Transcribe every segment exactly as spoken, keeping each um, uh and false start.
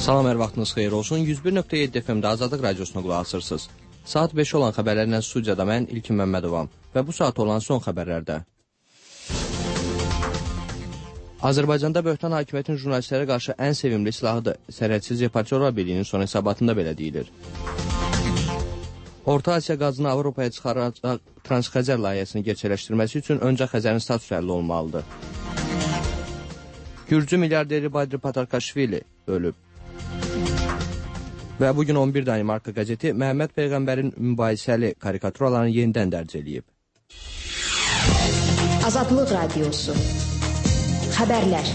Salam, hər vaxtınız xeyir olsun. yüz bir nöqtə yeddi F M-də Azadlıq Radiosuna qulaq asırsınız. Saat beş olan xəbərlərlə studiyada mən İlkin Məmmədovam və bu saat olan son xəbərlərdə. Azərbaycanda böhtan hakimiyyətin jurnalistlərə qarşı ən sevimli silahıdır. Sərhədsiz Reportyorlar Birliyinin son hesabatında belə deyilir. Orta Asiya qazını Avropaya çıxaracaq Transxəzər layihəsini gerçəkləşdirməsi üçün öncə Xəzərin statusu əldə olmalıdır. Gürcü milyarderi Badri Patarkaşvili ölüb. Və bugün on bir Danimarka qəzeti Məhəmməd Peyğəmbərin mübahisəli karikaturalarını yenidən dərc eləyib. Azadlıq Radiosu. Xəbərlər.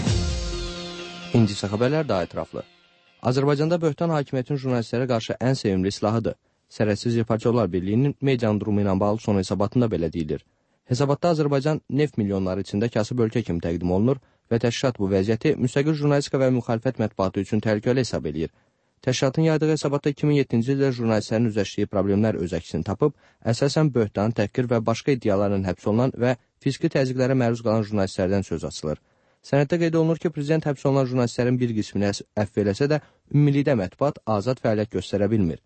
İndi isə xəbərlər daha ətraflı. Azərbaycanda böhtan hakimiyyətin jurnalistlərə qarşı ən sevimli silahıdır. Sərhədsiz Reportyorlar Birliyinin medianın durumu ilə bağlı son hesabatında belə deyilir. Hesabatda Azərbaycan neft milyonları içində kasıb ölkə kimi təqdim olunur və təşkilat bu vəziyyəti müstəqil jurnalistika və müxalifət mətbuatı üçün təhlükəli hesab edir. Təşkilatın yaydığı hesabatda iki min yeddinci ildə jurnalistlərin üzləşdiyi problemlər öz əksini tapıb, əsasən böhtan, təhqir və başqa iddialarla həbs olunan və fiziki təzyiqlərə məruz qalan jurnalistlərdən söz açılır. Sənəddə qeyd olunur ki, prezident həbs olunan jurnalistlərin bir qismini əfv eləsə də, ümumilikdə mətbuat azad fəaliyyət göstərə bilmir.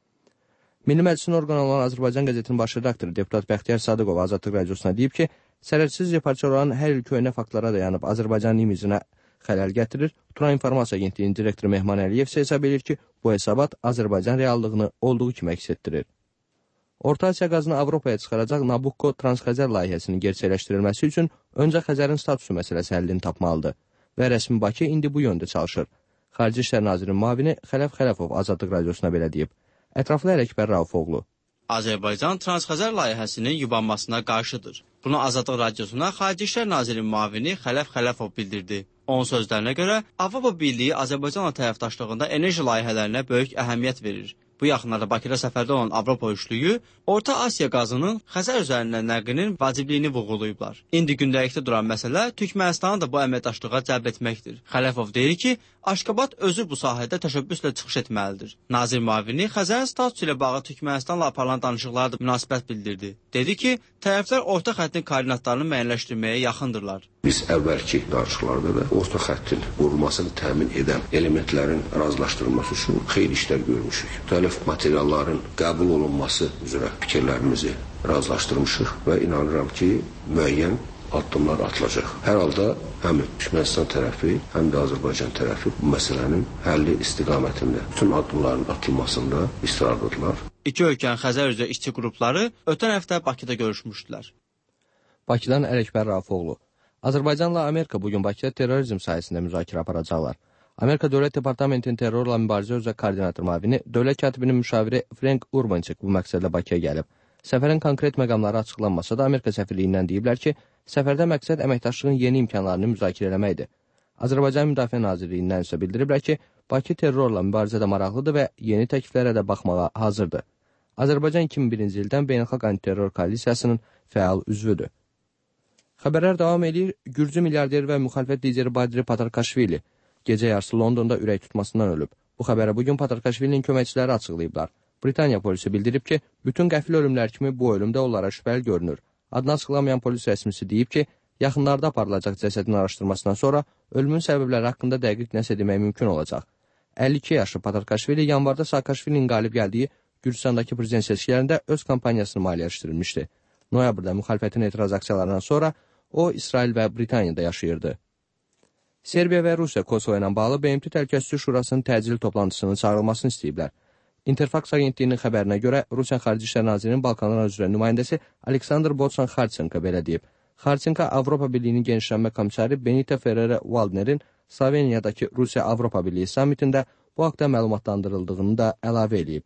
Milli Məclisin orqanı olan Azərbaycan qəzetinin baş redaktoru deputat Bəxtiyar Sadıqov Azadlıq Radiosuna deyib ki, sərhədsiz reportyorların hər il köhnə faktlara dayanıb Azərbaycanın imicinə xələl gətirir. Turan İnformasiya Agentliyinin direktoru Mehman Əliyev isə hesab edir ki, bu hesabat Azərbaycan reallığını olduğu kimi əks etdirir. Orta Asiya qazını Avropaya çıxaracaq Nabucco Transxəzər layihəsinin gerçəkləşdirilməsi üçün öncə Xəzərin statusu məsələsi həllini tapmalıdır və rəsmi Bakı indi bu yöndə çalışır. Xarici İşlər Nazirinin müavini Xələf Xələfov Azadlıq Radiosuna belə deyib. Ətraflı Ələkbər Raufoğlu. Azərbaycan Transxəzər layihəsinin yubanmasına qarşıdır. Bunu Azadlıq Radiosuna Xarici İşlər Nazirinin müavini Xələf Xələfov bildirdi. Onun sözlərinə görə, Avropa Birliyi Azərbaycanla tərəfdaşlığında enerji layihələrinə böyük əhəmiyyət verir. Bu yaxınlarda Bakıda səfərdə olan Avropa üçlüyü Orta Asiya qazının Xəzər üzərindən nəqlinin vacibliyini vurğulayıblar. İndi gündəlikdə duran məsələ Türkmənistanı da bu əməkdaşlığa cəlb etməkdir. Xələfov deyir ki, Aşqabad özü bu sahədə təşəbbüslə çıxış etməlidir. Nazir müavini Xəzərin statusu ilə bağlı Türkmənistanla aparılan danışıqlara da münasibət bildirdi. Dedi ki, tərəflər orta xəttin koordinatlarını müəyyənləşdirməyə yaxındırlar. Biz əvvəlki danışıqlarda da orta xəttin qurulmasını təmin edən elementlərin razılaşdırılması üçün xeyli işlər görmüşük. Müxtəlif materialların qəbul olunması üzrə fikirlərimizi razılaşdırmışıq və inanıram ki, müəyyən addımlar atılacaq. Hər halda həm Türkmənistan tərəfi, həm də Azərbaycan tərəfi bu məsələnin həlli istiqamətində bütün addımların atılmasında israrlıdırlar. İki ölkənin Xəzər üzrə işçi qrupları ötən həftə Bakıda görüşmüşdülər. Bakıdan Ələkbər Raufoğlu. Azərbaycanla Amerika bugün Bakıda terrorizm sayəsində müzakirə aparacaqlar. Amerika Dövlət Departamentinin terrorla mübarizə üzrə koordinator müavini, dövlət katibinin müşaviri Frank Urbanchik bu məqsədlə Bakıya gəlib. Səfərin konkret məqamları açıqlanmasa da Amerika səfirliyindən deyiblər ki, səfərdə məqsəd əməkdaşlığın yeni imkanlarını müzakirə eləməkdir. Azərbaycan Müdafiə Nazirliyindən isə bildiriblər ki, Bakı terrorla mübarizədə maraqlıdır və yeni təkliflərə də baxmağa hazırdır. Azərbaycan iki min birinci ildən Beynəlxalq Antiterror Koalisiyasının fəal üzvüdür. Xəbərlər davam edir. Gürcü milyarder və müxalifət lideri Badri Patarkaşvili gecə yarısı Londonda ürək tutmasından ölüb. Bu xəbəri bugün Patarkaşvilinin köməkçiləri açıqlayıblar. Britaniya polisi bildirib ki, bütün qəfil ölümlər kimi bu ölümdə onlara şübhəli görünür. Adını açıqlamayan polis rəsmisi deyib ki, yaxınlarda aparılacaq cəsədin araşdırmasından sonra ölümün səbəbləri haqqında dəqiq nəsə demək mümkün olacaq. əlli iki yaşlı Patarkaşvili yanvarda Saakashvilinin qalib gəldiyi Gürcüstandakı prezident seçkilərində öz kampaniyasını maliyyələşdirilmişdi. Noyabrda müxalifətin etiraz aksiyalarından sonra o, İsrail və Britaniyada yaşayırdı. Serbiya və Rusiya Kosovo ilə bağlı B M T Təhlükəsizlik Şurasının təcili toplantısının çağırılmasını istəyiblər. Interfax agentliyinin xəbərinə görə Rusiya Xarici İşlər Nazirinin Balkanlar üzrə nümayəndəsi Aleksandr Botsan-Xarçenko belə deyib. Xarçenko Avropa Birliyinin genişlənmə komissarı Benita Ferrero-Waldner'in Sloveniyadakı Rusiya-Avropa Birliyi samitində bu haqda məlumatlandırıldığını da əlavə edib.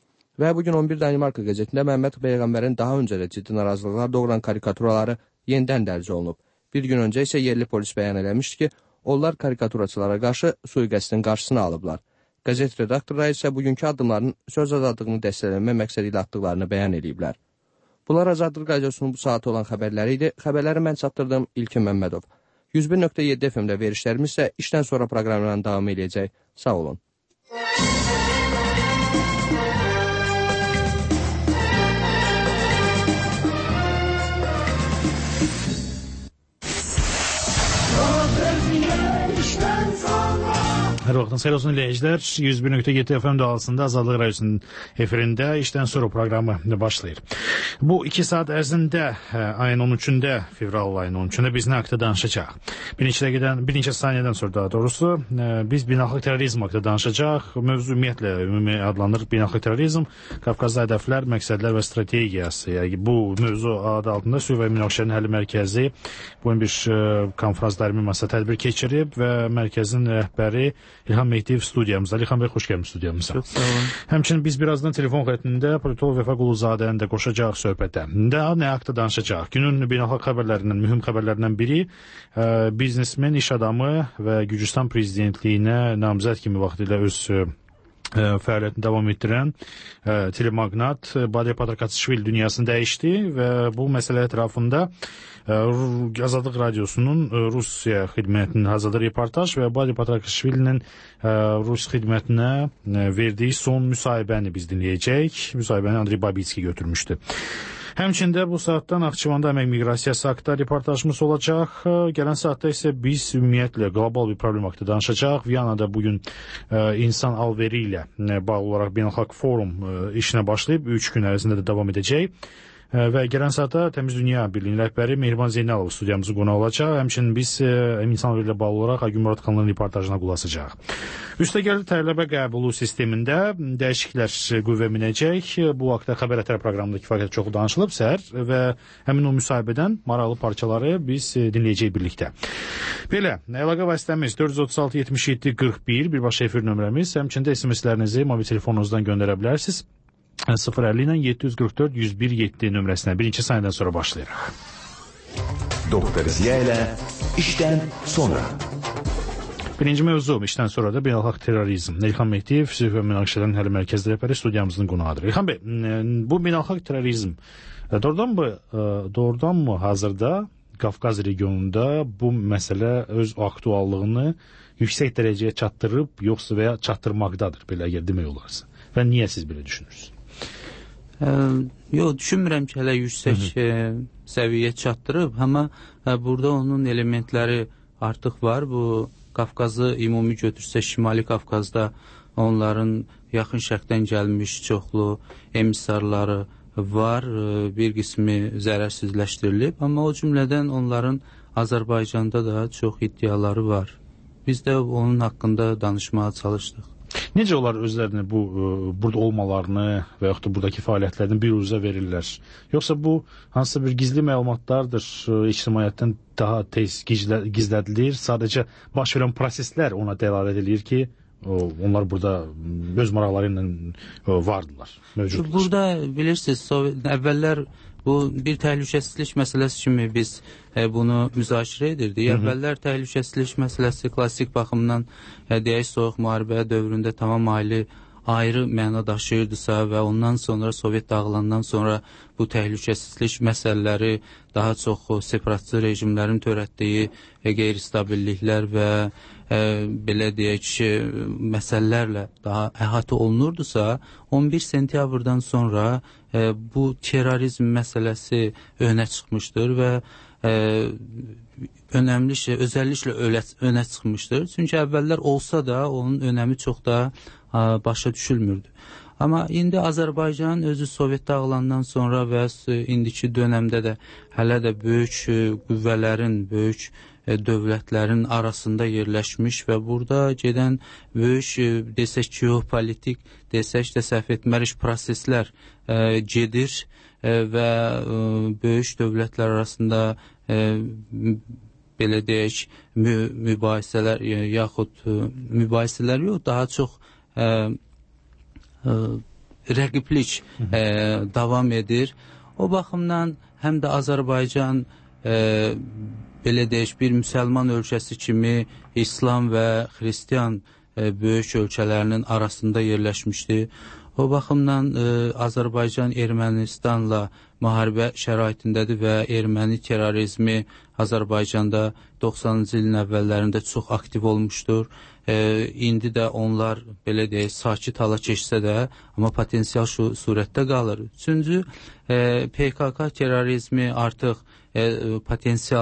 Və bugün on bir Danimarka qəzetində Məhəmməd Peyğəmbərin daha öncə də ciddi narazılıqlar doğuran karikaturaları yenidən dərc olunub. Bir gün öncə isə yerli polis bəyan eləmişdi ki, onlar karikaturaçılara qarşı sui-qəsdin qarşısını alıblar. Qəzet redaktorları isə bugünkü addımların söz azadlığını dəstəkləmə məqsədi ilə atdıqlarını bəyan ediblər. Bunlar Azadlıq Radiosunun bu saat olan xəbərləri idi. Xəbərləri mən çatdırdım İlkin Məmmədov. yüz bir nöqtə yeddi F M-də verişlərimiz isə işdən sonra proqramlarla davam edəcək. Sağ olun. Hər vaxtın xeyir olsun izləyicilər. yüz bir nöqtə yeddi F M dalğasında Azadlıq Radiosunun efirində işdən sonra proqramı başlayır. Bu iki saat ərzində ayın on üçündə, fevral ayının on üçündə biz nə haqda danışacaq? Bir neçə dəqiqədən, bir neçə saniyədən sonra daha doğrusu biz beynəlxalq terrorizm haqda danışacaq. Mövzu ümumiyyətlə ümumi adlanır beynəlxalq terrorizm, Qafqazda hədəflər, məqsədlər və strategiyası. Yəni bu mövzu adı altında Sülh və Münaqişənin Həlli Mərkəzi bu gün bir konfrans daimi masa tədbir keçirib və mərkəzin rəhbəri İlham Mehdiyev studiyamızda. İlham bəy, xoş gəlmiş studiyamıza. Çox sağ olun. Həmçinin biz birazdan telefon xəttində politolog Vəfa Quluzadəni də qoşacaq söhbətə. Daha nə haqda danışacaq? Günün beynəlxalq xəbərlərindən, mühüm xəbərlərindən biri e, biznesmen, iş adamı və Gürcüstan prezidentliyinə namizəd kimi vaxtilə öz e, fəaliyyətini davam etdirən e, telemagnat Badiyə Patrikatsişvili dünyasını dəyişdi və bu məsələ ətrafında Azadlıq Radiosunun Rusiya xidmətinin hazırladığı reportaj və Badiyə Patrikatsişvilinin Rus xidmətinə verdiyi son müsahibəni biz dinləyəcək. Müsahibəni Andrey Babitski götürmüşdü. Həmçində bu saatda Naxçıvanda əmək miqrasiyası haqda reportajımız olacaq. Gələn saatda isə biz ümumiyyətlə qlobal bir problem haqda danışacaq. Viyanada bugün e, insan alveri ilə bağlı olaraq beynəlxalq forum e, işinə başlayıb üç gün ərzində də davam edəcək. Və gələn saatda Təmiz Dünya Birliyinin rəhbəri Mehriban Zeynalov studiyamızı qonaq olacaq. Həmçinin biz e, insan ilə bağlı olaraq Agün Muradxanlının reportajına qulaq asacağıq. Üstəgəl tələbə qəbulu sistemində dəyişikliklər qüvvəyə minəcək. Bu haqda Xəbər Ətər proqramında kifayət çox danışılıb səhər və həmin o müsahibədən maraqlı parçaları biz dinləyəcəyik birlikdə. Belə, əlaqə vasitəmiz dörd yüz otuz altı yetmiş yeddi qırx bir, birbaşa efir nömrəmiz. Həmçində S M S-lərinizi mobil telefonunuzdan göndərə bilərsiniz. sıfır əlli ilə yeddi yüz qırx dörd yüz bir yeddi nömrəsinə bir neçə saniyədən sonra başlayırıq. Doktor Ziya ilə işdən sonra. Birinci mövzu işdən sonra da beynəlxalq terrorizm. İlham Mehdiyev, Sülh və Münaqişələrin Həlli Mərkəzi rəhbəri studiyamızın qonağıdır. İlham bəy, bu beynəlxalq terrorizm doğrudanmı, doğrudanmı hazırda Qafqaz regionunda bu məsələ öz aktuallığını yüksək dərəcəyə çatdırıb, yoxsa və ya çatdırmaqdadır, belə əgər demək olarsa? Və niyə siz belə düşünürsünüz? Ə, yox, düşünmürəm ki, hələ yüksək ə, səviyyə çatdırıb, amma ə, burada onun elementləri artıq var. Bu Qafqazı ümumi götürsə, Şimali Qafqazda onların yaxın şərqdən gəlmiş çoxlu emissarları var, ə, bir qismi zərərsizləşdirilib, amma o cümlədən onların Azərbaycanda da çox iddiaları var. Biz də onun haqqında danışmağa çalışdıq. Necə onlar özlərini bu burada olmalarını və yaxud da buradakı fəaliyyətlərini bir üzə verirlər? Yoxsa bu hansısa bir gizli məlumatlardır, ictimaiyyətdən daha tez gizlədilir, sadəcə baş verən proseslər ona dəlalət edir ki, onlar burada öz maraqları ilə vardılar, mövcudlar. Burada bilirsiniz, əvvəllər bu bir təhlükəsizlik məsələsi kimi biz e, bunu müzakirə edirdik. Əvvəllər təhlükəsizlik məsələsi klassik baxımdan e, deyək soyuq müharibə dövründə tamamilə ayrı məna daşıyırdısa və ondan sonra Sovet dağılandan sonra bu təhlükəsizlik məsələləri daha çox separatçı rejimlərin törətdiyi e, qeyri-stabilliklər və e, belə deyək ki, məsələlərlə daha əhatə olunurdusa, on bir sentyabrdan sonra e, bu terrorizm məsələsi önə çıxmışdır və e, önəmli şey, özəlliklə ölə, önə çıxmışdır. Çünki əvvəllər olsa da onun önəmi çox da a, başa düşülmürdü. Amma indi Azərbaycan özü Sovet dağılandan sonra və indiki dönəmdə də hələ də böyük qüvvələrin, böyük dövlətlərin arasında yerləşmiş və burada gedən böyük, desək, geopolitik, desək də səhv etmərik proseslər e, gedir e, və e, böyük dövlətlər arasında e, belə deyək, mü, mübahisələr e, yaxud e, mübahisələr yox, daha çox e, e, rəqiblik e, davam edir. O baxımdan həm də Azərbaycan e, belə deyək, bir müsəlman ölkəsi kimi İslam və Xristian e, böyük ölkələrinin arasında yerləşmişdi. O baxımdan e, Azərbaycan Ermənistanla müharibə şəraitindədir və erməni terrorizmi Azərbaycanda doxsanıncı ilin əvvəllərində çox aktiv olmuşdur. E, indi də onlar belə deyək, sakit hala keçsə də, amma potensial şu surətdə qalır. Üçüncü, e, P K K terrorizmi artıq e, potensial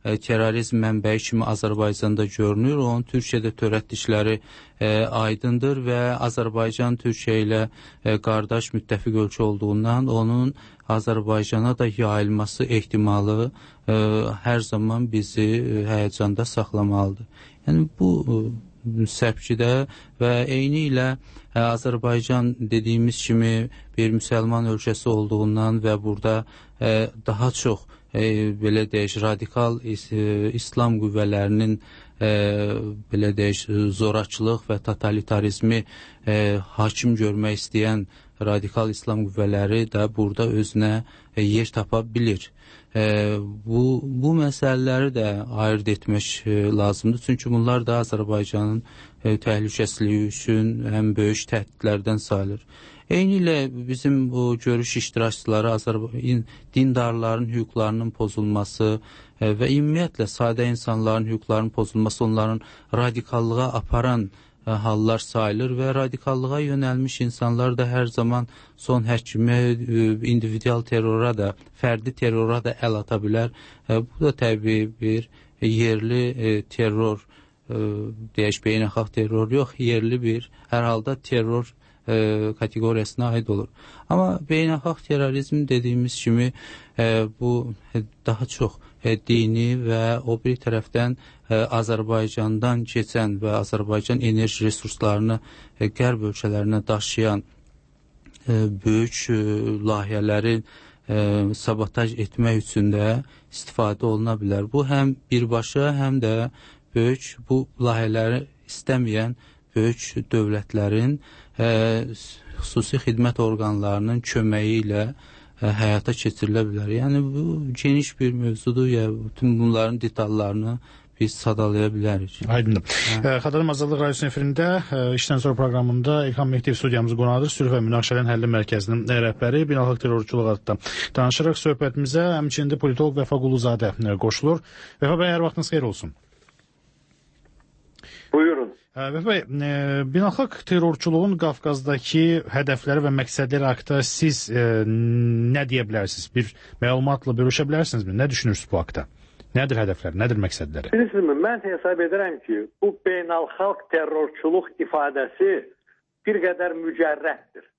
e, terrorizm mənbəyi kimi Azərbaycanda görünür. Onun Türkiyədə törətdikləri e, aydındır və Azərbaycan Türkiyə ilə e, qardaş müttəfiq ölkə olduğundan onun Azərbaycana da yayılması ehtimalı e, hər zaman bizi e, həyəcanda saxlamalıdır. Yəni bu e, səpkidə və eyni ilə ə, Azərbaycan dediyimiz kimi bir müsəlman ölkəsi olduğundan və burada ə, daha çox ə, belə deyək radikal is, ə, İslam qüvvələrinin ə, belə deyək zorakılıq və totalitarizmi ə, hakim görmək istəyən radikal İslam qüvvələri də burada özünə ə, yer tapa bilir. E, bu, bu məsələləri də ayırt etmək e, lazımdır. Çünki bunlar da Azərbaycanın e, təhlükəsizliyi üçün ən böyük təhdidlərdən sayılır. Eyni ilə bizim bu görüş iştirakçıları Azərbaycan dindarların hüquqlarının pozulması e, və ümumiyyətlə sadə insanların hüquqlarının pozulması onların radikallığa aparan hallar sayılır və radikallığa yönəlmiş insanlar da hər zaman son həkimə, individual terrora da, fərdi terrora da əl ata bilər. Bu da təbii bir yerli terror, deyək beynəlxalq terror yox, yerli bir hər halda terror kateqoriyasına aid olur. Amma beynəlxalq terrorizm dediyimiz kimi bu daha çox dini və o bir tərəfdən Azərbaycandan keçən və Azərbaycan enerji resurslarını qərb ölkələrinə daşıyan böyük layihələri sabotaj etmək üçün də istifadə oluna bilər. Bu həm birbaşa, həm də böyük bu layihələri istəməyən böyük dövlətlərin xüsusi xidmət orqanlarının köməyi ilə həyata keçirilə bilər. Yəni bu geniş bir mövzudur ya, bütün bunların detallarını biz sadalaya bilərik. Aydındır. Xatırladım Azadlıq Radiosunun efirində işdən sonra proqramında İlham Mehdiyev studiyamızı qonağıdır. Sülh və Münaqişələrin Həlli Mərkəzinin rəhbəri, beynəlxalq terrorçuluq adında danışaraq söhbətimizə həmçinin politoloq Vəfa Quluzadə qoşulur. Vəfa bəy, hər vaxtınız xeyir olsun. Buyurun. Vəfa bəy, beynəlxalq terrorçuluğun Qafqazdakı hədəfləri və məqsədləri haqqında siz e, nə deyə bilərsiniz? Bir məlumatla bölüşə bilərsinizmi? Nə düşünürsünüz bu haqda? Nədir hədəfləri, nədir məqsədləri? Bilirsiniz, mən hesab edirəm ki, bu beynəlxalq terrorçuluq ifadəsi bir qədər mücərrətdir.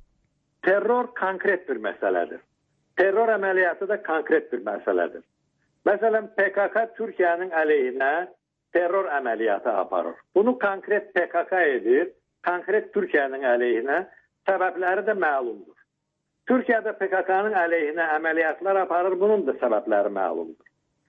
Terror konkret bir məsələdir. Terror əməliyyatı da konkret bir məsələdir. Məsələn, P K K Türkiyənin əleyhinə terror əməliyyatı aparır. Bunu konkret P K K edir, konkret Türkiyənin əleyhinə, səbəbləri də məlumdur. Türkiyədə P K K-nın əleyhinə əməliyyatlar aparır, bunun da səbəbləri məlumdur.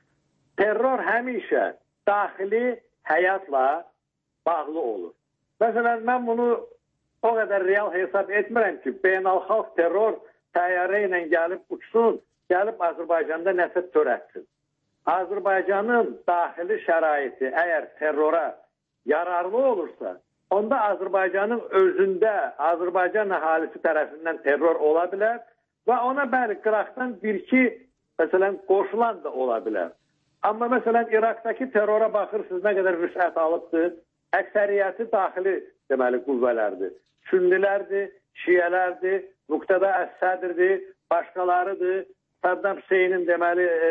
Terror həmişə daxili həyatla bağlı olur. Məsələn, mən bunu o qədər real hesab etmirəm ki, beynəlxalq terror təyyarə ilə gəlib uçsun, gəlib Azərbaycanda nəsə törətsin. Azərbaycanın daxili şəraiti əgər terrora yararlı olursa, onda Azərbaycanın özündə Azərbaycan əhalisi tərəfindən terror ola bilər və ona bəli qıraqdan bir-iki məsələn qoşulan da ola bilər. Amma məsələn İraqdakı terrora baxırsınız nə qədər vüsət alıbdır, əksəriyyəti daxili deməli qüvvələrdir. Sünnilərdir, şiyələrdir, Muqtada Əs-Sədrdir, başqalarıdır, Saddam Hüseynin deməli e,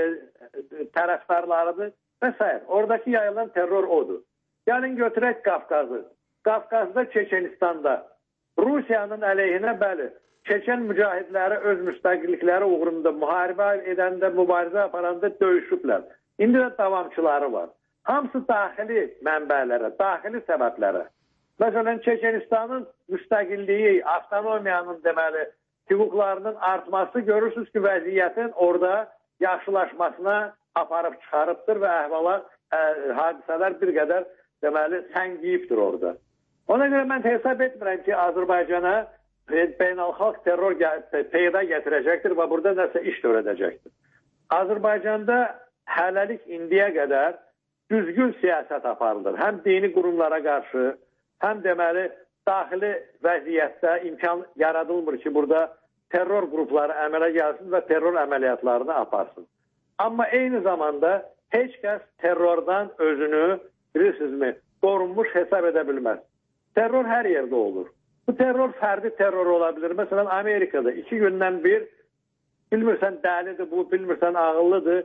tərəfdarlarıdır və s. Oradakı yayılan terror odur. Gəlin götürək Qafqazı. Qafqazda, Çeçenistanda Rusiyanın əleyhinə bəli, Çeçen mücahidləri öz müstəqillikləri uğrunda müharibə edəndə, mübarizə aparanda döyüşüblər. İndi də davamçıları var. Hamısı daxili mənbələrə, daxili səbəblərə. Məsələn, Çeçenistanın müstəqilliyi, avtonomiyanın deməli, hüquqlarının artması görürsünüz ki, vəziyyətin orada yaxşılaşmasına aparıb çıxarıbdır və əhvalat, ə, hadisələr bir qədər deməli səngiyibdir orada. Ona görə mən hesab etmirəm ki, Azərbaycana beynəlxalq terror peyda gətirəcəkdir və burada nəsə iş törədəcəkdir. Azərbaycanda hələlik indiyə qədər düzgün siyasət aparılır. Həm dini qurumlara qarşı, həm deməli daxili vəziyyətdə imkan yaradılmır ki, burada terror qrupları əmələ gəlsin və terror əməliyyatlarını aparsın. Amma eyni zamanda heç kəs terrordan özünü, bilirsinizmi, qorunmuş hesab edə bilməz. Terror hər yerdə olur. Bu terror fərdi terror ola bilir. Məsələn, Amerikada iki gündən bir, bilmirsən dəlidir bu, bilmirsən ağıllıdır,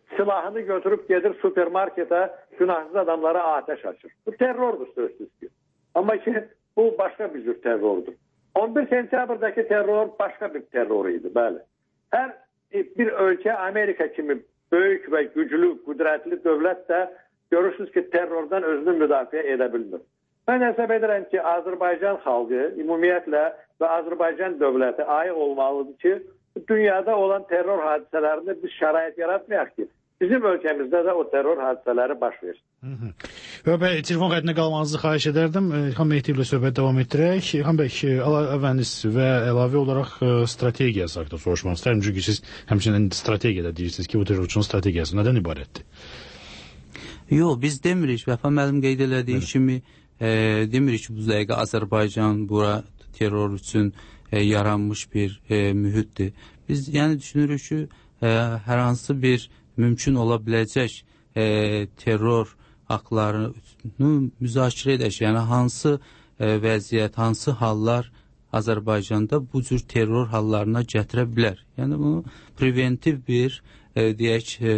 silahını götürüb gedir supermarkete günahsız adamlara ateş açır. Bu terrordur sözsüz ki. Ama ki bu başka bir tür terrordur. on bir sentyabrdaki terror başka bir terror idi. Bəli. Hər bir ölkə Amerika kimi böyük və güclü, qüdrətli dövlət də görürsünüz ki, terrordan özünü müdafiə edə bilmir. Mən hesab edirəm ki, Azərbaycan xalqı ümumiyyətlə və Azərbaycan dövləti ayıq olmalıdır ki, dünyada olan terror hadisələrində biz şərait yaratmayaq ki, bizim ölkəmizdə də o terror hadisələri baş versin. İlham bəy, telefon xəttində qalmanızı xahiş edərdim. İlham Mehdi ilə söhbət davam etdirək. İlham bəy, əvvəliniz və əlavə olaraq strategiyası haqqında soruşmaq istərdim. Çünki siz həmçinin strategiyada deyirsiniz ki, bu terrorçunun strategiyası nədən ibarətdir? Yox, biz demirik. Vəfa müəllim qeyd elədiyi kimi e, demirik ki, bu dəqiqə Azərbaycan bura terror üçün e, yaranmış bir e, mühitdir. Biz yəni düşünürük ki, e, hər hansı bir mümkün ola biləcək e, terror haqlarını müzakirə edək. Yəni hansı e, vəziyyət, hansı hallar Azərbaycanda bu cür terror hallarına gətirə bilər. Yəni bunu preventiv bir e, deyək e,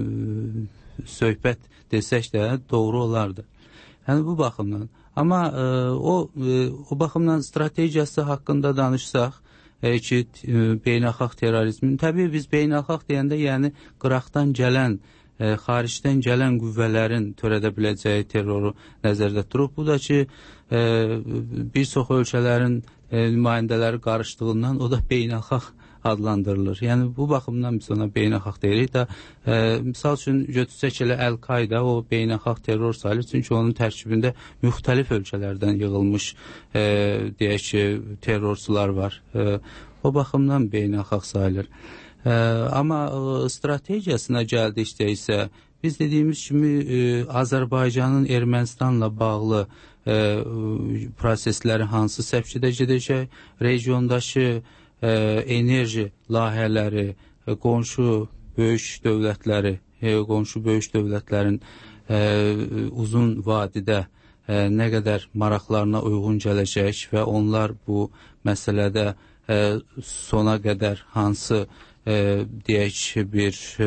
söhbət desək də doğru olardı. Yəni bu baxımdan. Amma e, o e, o baxımdan strategiyası haqqında danışsaq e, ki, e, beynəlxalq terrorizmin, təbii biz beynəlxalq deyəndə yəni qıraqdan gələn, e, xaricdən gələn qüvvələrin törədə biləcəyi terroru nəzərdə tuturuq. Bu da ki, e, bir çox ölkələrin e, nümayəndələri qarışdığından o da beynəlxalq adlandırılır. Yəni bu baxımdan biz ona beynəlxalq deyirik də, e, misal üçün götürsək elə Əl-Qaida o beynəlxalq terror sayılır, çünki onun tərkibində müxtəlif ölkələrdən yığılmış e, deyək ki, terrorçular var. E, o baxımdan beynəlxalq sayılır. E, amma e, strategiyasına gəldikdə isə biz dediyimiz kimi e, Azərbaycanın Ermənistanla bağlı e, prosesləri hansı səvkidə gedəcək, regiondakı e, enerji layihələri, e, qonşu böyük dövlətləri, e, qonşu böyük dövlətlərin e, uzun vadidə e, nə qədər maraqlarına uyğun gələcək və onlar bu məsələdə e, sona qədər hansı e, deyək bir e,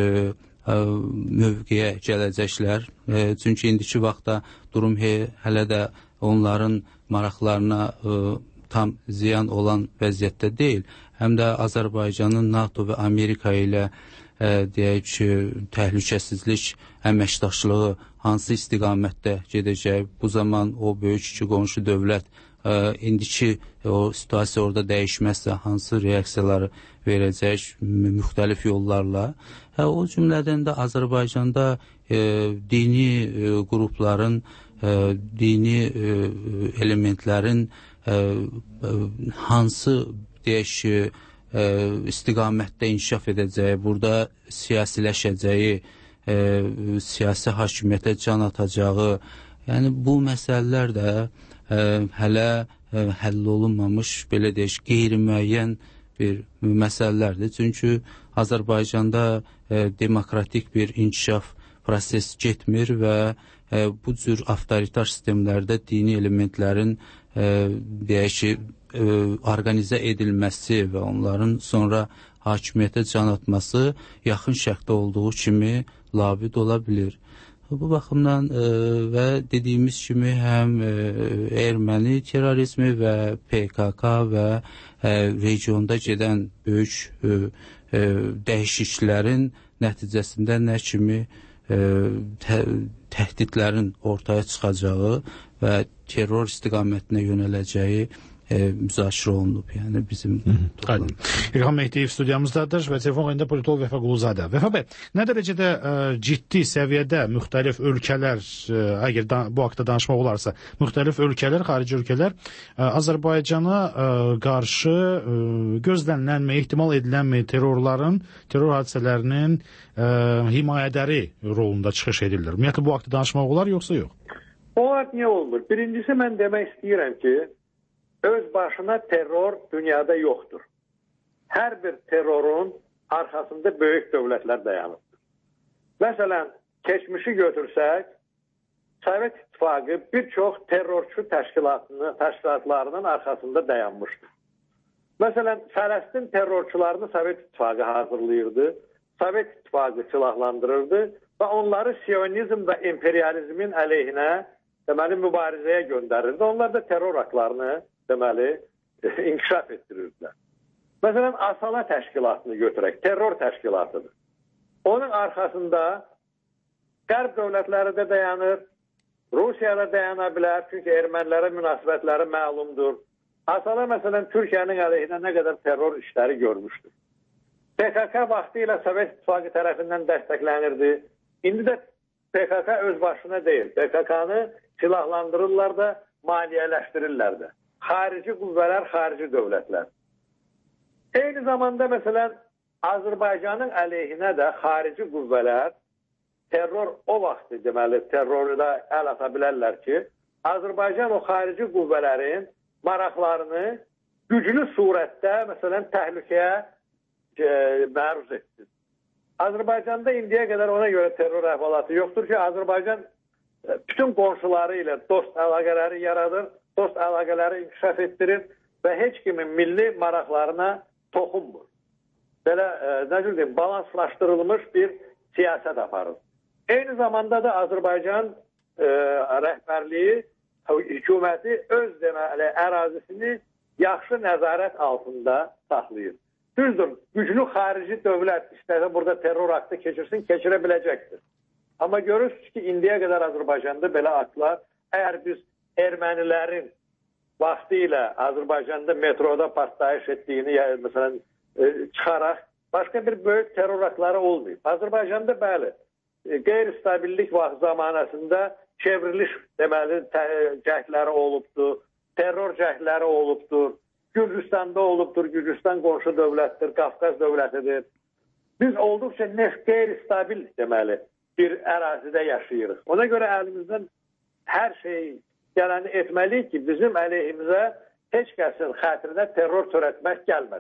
mövqeyə gələcəklər. E, çünki indiki vaxtda durum he, hələ də onların maraqlarına e, tam ziyan olan vəziyyətdə deyil. Həm də Azərbaycanın NATO və Amerika ilə e, deyək ki, təhlükəsizlik əməkdaşlığı hansı istiqamətdə gedəcək? Bu zaman o böyük iki qonşu dövlət e, indiki o situasiya orada dəyişməzsə hansı reaksiyaları verəcək müxtəlif yollarla? Hə, o cümlədən də Azərbaycanda e, dini e, qrupların, e, dini e, elementlərin e, e, hansı deyək ki, e, istiqamətdə inkişaf edəcəyi, burada siyasiləşəcəyi, e, siyasi hakimiyyətə can atacağı, yəni bu məsələlər də e, hələ e, həll olunmamış, belə deyək, qeyri-müəyyən bir məsələlərdir. Çünki Azərbaycanda e, demokratik bir inkişaf proses getmir və e, bu cür avtoritar sistemlərdə dini elementlərin e, deyək ki, e, orqanizə edilməsi və onların sonra hakimiyyətə can atması yaxın şərqdə olduğu kimi labid ola bilir. Bu baxımdan e, və dediyimiz kimi həm e, erməni terrorizmi və P K K və e, regionda gedən böyük e, e, dəyişikliklərin nəticəsində nə kimi e, tə, təhdidlərin ortaya çıxacağı və terror istiqamətinə yönələcəyi e, müzakirə olunub. Yəni bizim toplum. İlham Mehdiyev studiyamızdadır və telefon qayında politolog Vəfa Quluzadə. Vəfa bəy, nə dərəcədə ə, ciddi səviyyədə müxtəlif ölkələr, ə, əgər da, bu haqda danışmaq olarsa, müxtəlif ölkələr, xarici ölkələr ə, Azərbaycana ə, qarşı ə, gözlənilənmi, ehtimal edilənmi terrorların, terror hadisələrinin ə, himayədəri rolunda çıxış edirlər. Ümumiyyətlə bu haqda danışmaq olar, yoxsa yox? Olar, niyə olmur? Birincisi mən demək istəyirəm ki, öz başına terror dünyada yoxdur. Hər bir terrorun arxasında böyük dövlətlər dayanıbdır. Məsələn, keçmişi götürsək, Sovet İttifaqı bir çox terrorçu təşkilatlarının arxasında dayanmışdır. Məsələn, Fələstin terrorçularını Sovet İttifaqı hazırlayırdı. Sovet İttifaqı silahlandırırdı və onları siyonizm və imperializmin əleyhinə deməli mübarizəyə göndərirdi. Onlar da terror aktlarını deməli inkişaf etdirirdilər. Məsələn, Asala təşkilatını götürək, terror təşkilatıdır. Onun arxasında Qərb dövlətləri də dayanır, Rusiyada dayana bilər, çünki ermənilərə münasibətləri məlumdur. Asala məsələn Türkiyənin əleyhinə nə qədər terror işləri görmüşdür. P K K vaxtı ilə Sovet İttifaqı tərəfindən dəstəklənirdi. İndi də P K K öz başına deyil. P K K-nı silahlandırırlar da, maliyyələşdirirlər də. Xarici qüvvələr, xarici dövlətlər. Eyni zamanda məsələn Azərbaycanın əleyhinə də xarici qüvvələr terror o vaxtı deməli terrorda əl ata bilərlər ki, Azərbaycan o xarici qüvvələrin maraqlarını güclü surətdə məsələn təhlükəyə e, məruz etsin. Azərbaycanda indiyə qədər ona görə terror əhvalatı yoxdur ki, Azərbaycan e, bütün qonşuları ilə dost əlaqələri yaradır, dost əlaqələri inkişaf etdirir və heç kimin milli maraqlarına toxunmur. Belə e, nə deyim, balanslaşdırılmış bir siyasət aparır. Eyni zamanda da Azərbaycan e, rəhbərliyi, hökuməti öz deməli ərazisini yaxşı nəzarət altında saxlayır. Düzdür, güclü xarici dövlət istəsə burada terror aktı keçirsin, keçirə biləcəkdir. Amma görürsünüz ki, indiyə qədər Azərbaycanda belə aktlar, əgər biz ermənilərin vaxtı ilə Azərbaycanda metroda partlayış etdiyini, yəni, məsələn, e, çıxaraq, başqa bir böyük terror aktları olmayıb. Azərbaycanda bəli, e, qeyri-stabillik vaxt zamanəsində çevriliş deməli cəhdləri olubdur, terror cəhdləri olubdur. Gürcüstanda olubdur, Gürcüstan qonşu dövlətdir, Qafqaz dövlətidir. Biz olduqca qeyri-stabil deməli bir ərazidə yaşayırıq. Ona görə əlimizdən hər şey gələni etməliyik ki, bizim əleyhimizə heç kəsin xətrinə terror törətmək gəlməz.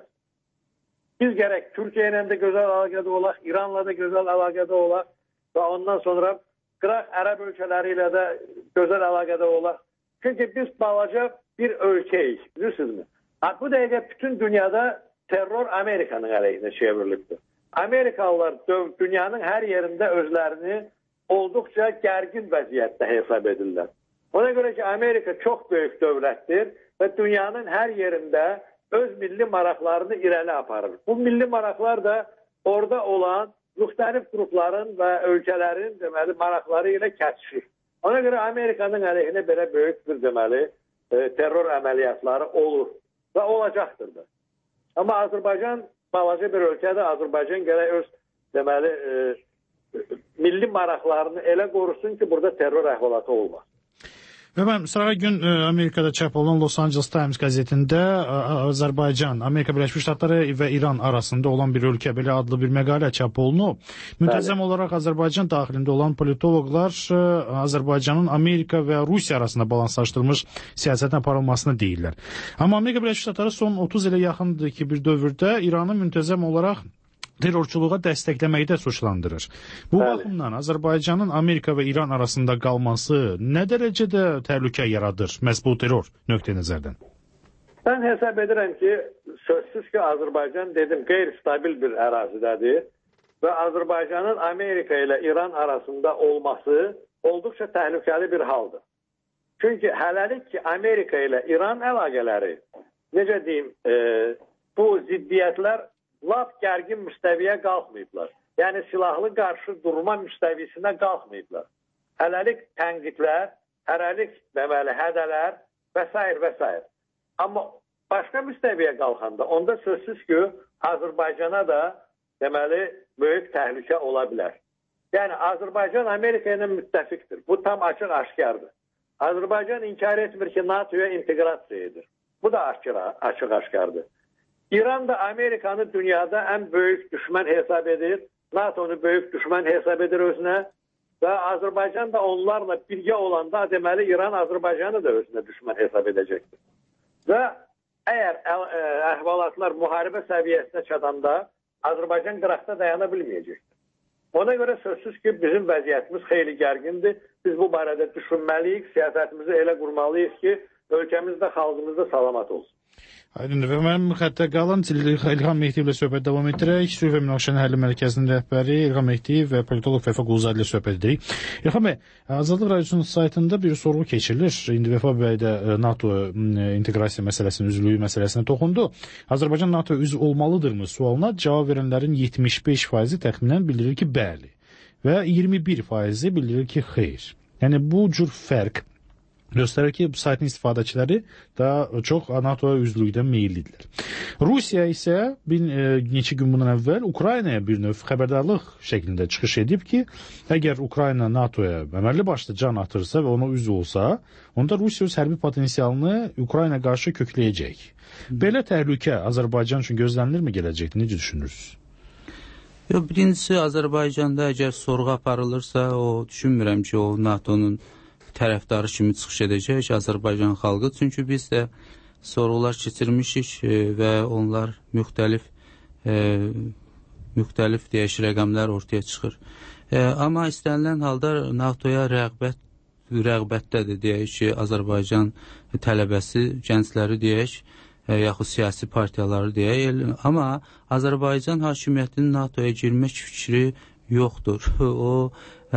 Biz gərək Türkiyə ilə də gözəl əlaqədə olaq, İranla da gözəl əlaqədə olaq və ondan sonra qıraq ərəb ölkələri ilə də gözəl əlaqədə olaq. Çünki biz balaca bir ölkəyik, bilirsinizmi? Bu dəqiqə bütün dünyada terror Amerikanın əleyhinə çevrilibdir. Amerikalılar dünyanın hər yerində özlərini olduqca gərgin vəziyyətdə hesab edirlər. Ona görə ki, Amerika çox böyük dövlətdir və dünyanın hər yerində öz milli maraqlarını irəli aparır. Bu milli maraqlar da orada olan müxtəlif qrupların və ölkələrin deməli maraqları ilə kəsişir. Ona görə Amerikanın əleyhinə belə böyük bir deməli terror əməliyyatları olur və olacaqdır da. Amma Azərbaycan balaca bir ölkədir. Azərbaycan gərək öz deməli e, milli maraqlarını elə qorusun ki, burada terror əhvalatı olmaz. Və mən sırağa gün Amerikada çap olunan Los Angeles Times qəzetində Azərbaycan, Amerika Birləşmiş Ştatları və İran arasında olan bir ölkə belə adlı bir məqalə çap olunub. Müntəzəm Bəli. olaraq Azərbaycan daxilində olan politoloqlar Azərbaycanın Amerika və Rusiya arasında balanslaşdırılmış siyasətin aparılmasını deyirlər. Amma Amerika Birləşmiş Ştatları son otuz ilə yaxındır ki, bir dövrdə İranı müntəzəm olaraq terrorçuluğa dəstəkləməkdə suçlandırır. Bu Bəli. baxımdan Azərbaycanın Amerika və İran arasında qalması nə dərəcədə təhlükə yaradır məhz bu terror nöqteyi nəzərdən? Mən hesab edirəm ki, sözsüz ki, Azərbaycan dedim qeyri-stabil bir ərazidədir və Azərbaycanın Amerika ilə İran arasında olması olduqca təhlükəli bir haldır. Çünki hələlik ki, Amerika ilə İran əlaqələri, necə deyim, e, bu ziddiyyətlər lap gərgin müstəviyə qalxmayıblar. Yəni silahlı qarşı durma müstəvisinə qalxmayıblar. Hələlik tənqidlər, hələlik deməli hədələr və s. və s. Amma başqa müstəviyə qalxanda onda sözsüz ki, Azərbaycana da deməli böyük təhlükə ola bilər. Yəni Azərbaycan Amerika ilə müttəfiqdir. Bu tam açıq aşkardır. Azərbaycan inkar etmir ki, NATOya inteqrasiya edir. Bu da açıq, açıq aşkardır. İran da Amerikanı dünyada ən böyük düşmən hesab edir, NATO'nu böyük düşmən hesab edir özünə və Azərbaycan da onlarla birgə olanda deməli İran Azərbaycanı da özünə düşmən hesab edəcəkdir. Və əgər əhvalatlar müharibə səviyyəsinə çatanda Azərbaycan qıraqda dayana bilməyəcəkdir. Ona görə sözsüz ki, bizim vəziyyətimiz xeyli gərgindir. Biz bu barədə düşünməliyik, siyasətimizi elə qurmalıyıq ki, ölkəmizdə, xalqımızda salamat olsun. Aydındır və mənim xəttə qalan İlham Mehdiyev ilə söhbət davam etdirək. Sülh və Münaqişənin Həlli Mərkəzinin rəhbəri İlham Mehdiyev və politoloq Vəfa Quluzadə ilə söhbət edirik. İlham bəy, Azadlıq Radiosunun saytında bir sorğu keçirilir. İndi Vəfa bəy də NATO inteqrasiya məsələsinin, üzvlüyü məsələsinə toxundu. Azərbaycan NATO üzv olmalıdırmı sualına cavab verənlərin yetmiş beş faizi təxminən bildirir ki, bəli və iyirmi bir faizi bildirir ki, xeyr. Yəni bu cür fərq göstərir ki, bu saytın istifadəçiləri daha çox NATOya üzvlükdən meyillidirlər. Rusiya isə bir e, neçə gün bundan əvvəl Ukraynaya bir növ xəbərdarlıq şəklində çıxış edib ki, əgər Ukrayna NATOya əməlli başlı can atırsa və ona üzv olsa, onda Rusiya öz hərbi potensialını Ukrayna qarşı kökləyəcək. Belə təhlükə Azərbaycan üçün gözlənilirmi gələcəkdə? Necə düşünürsünüz? Yox, birincisi Azərbaycanda əgər sorğu aparılırsa, o düşünmürəm ki, o NATO'nun tərəfdarı kimi çıxış edəcək Azərbaycan xalqı. Çünki biz də sorğular keçirmişik e, və onlar müxtəlif e, müxtəlif deyək rəqəmlər ortaya çıxır. E, amma istənilən halda NATOya rəğbət rəğbətdədir deyək ki, Azərbaycan tələbəsi, gəncləri deyək, e, yaxud siyasi partiyaları deyək. Amma Azərbaycan hakimiyyətinin NATOya girmək fikri yoxdur. O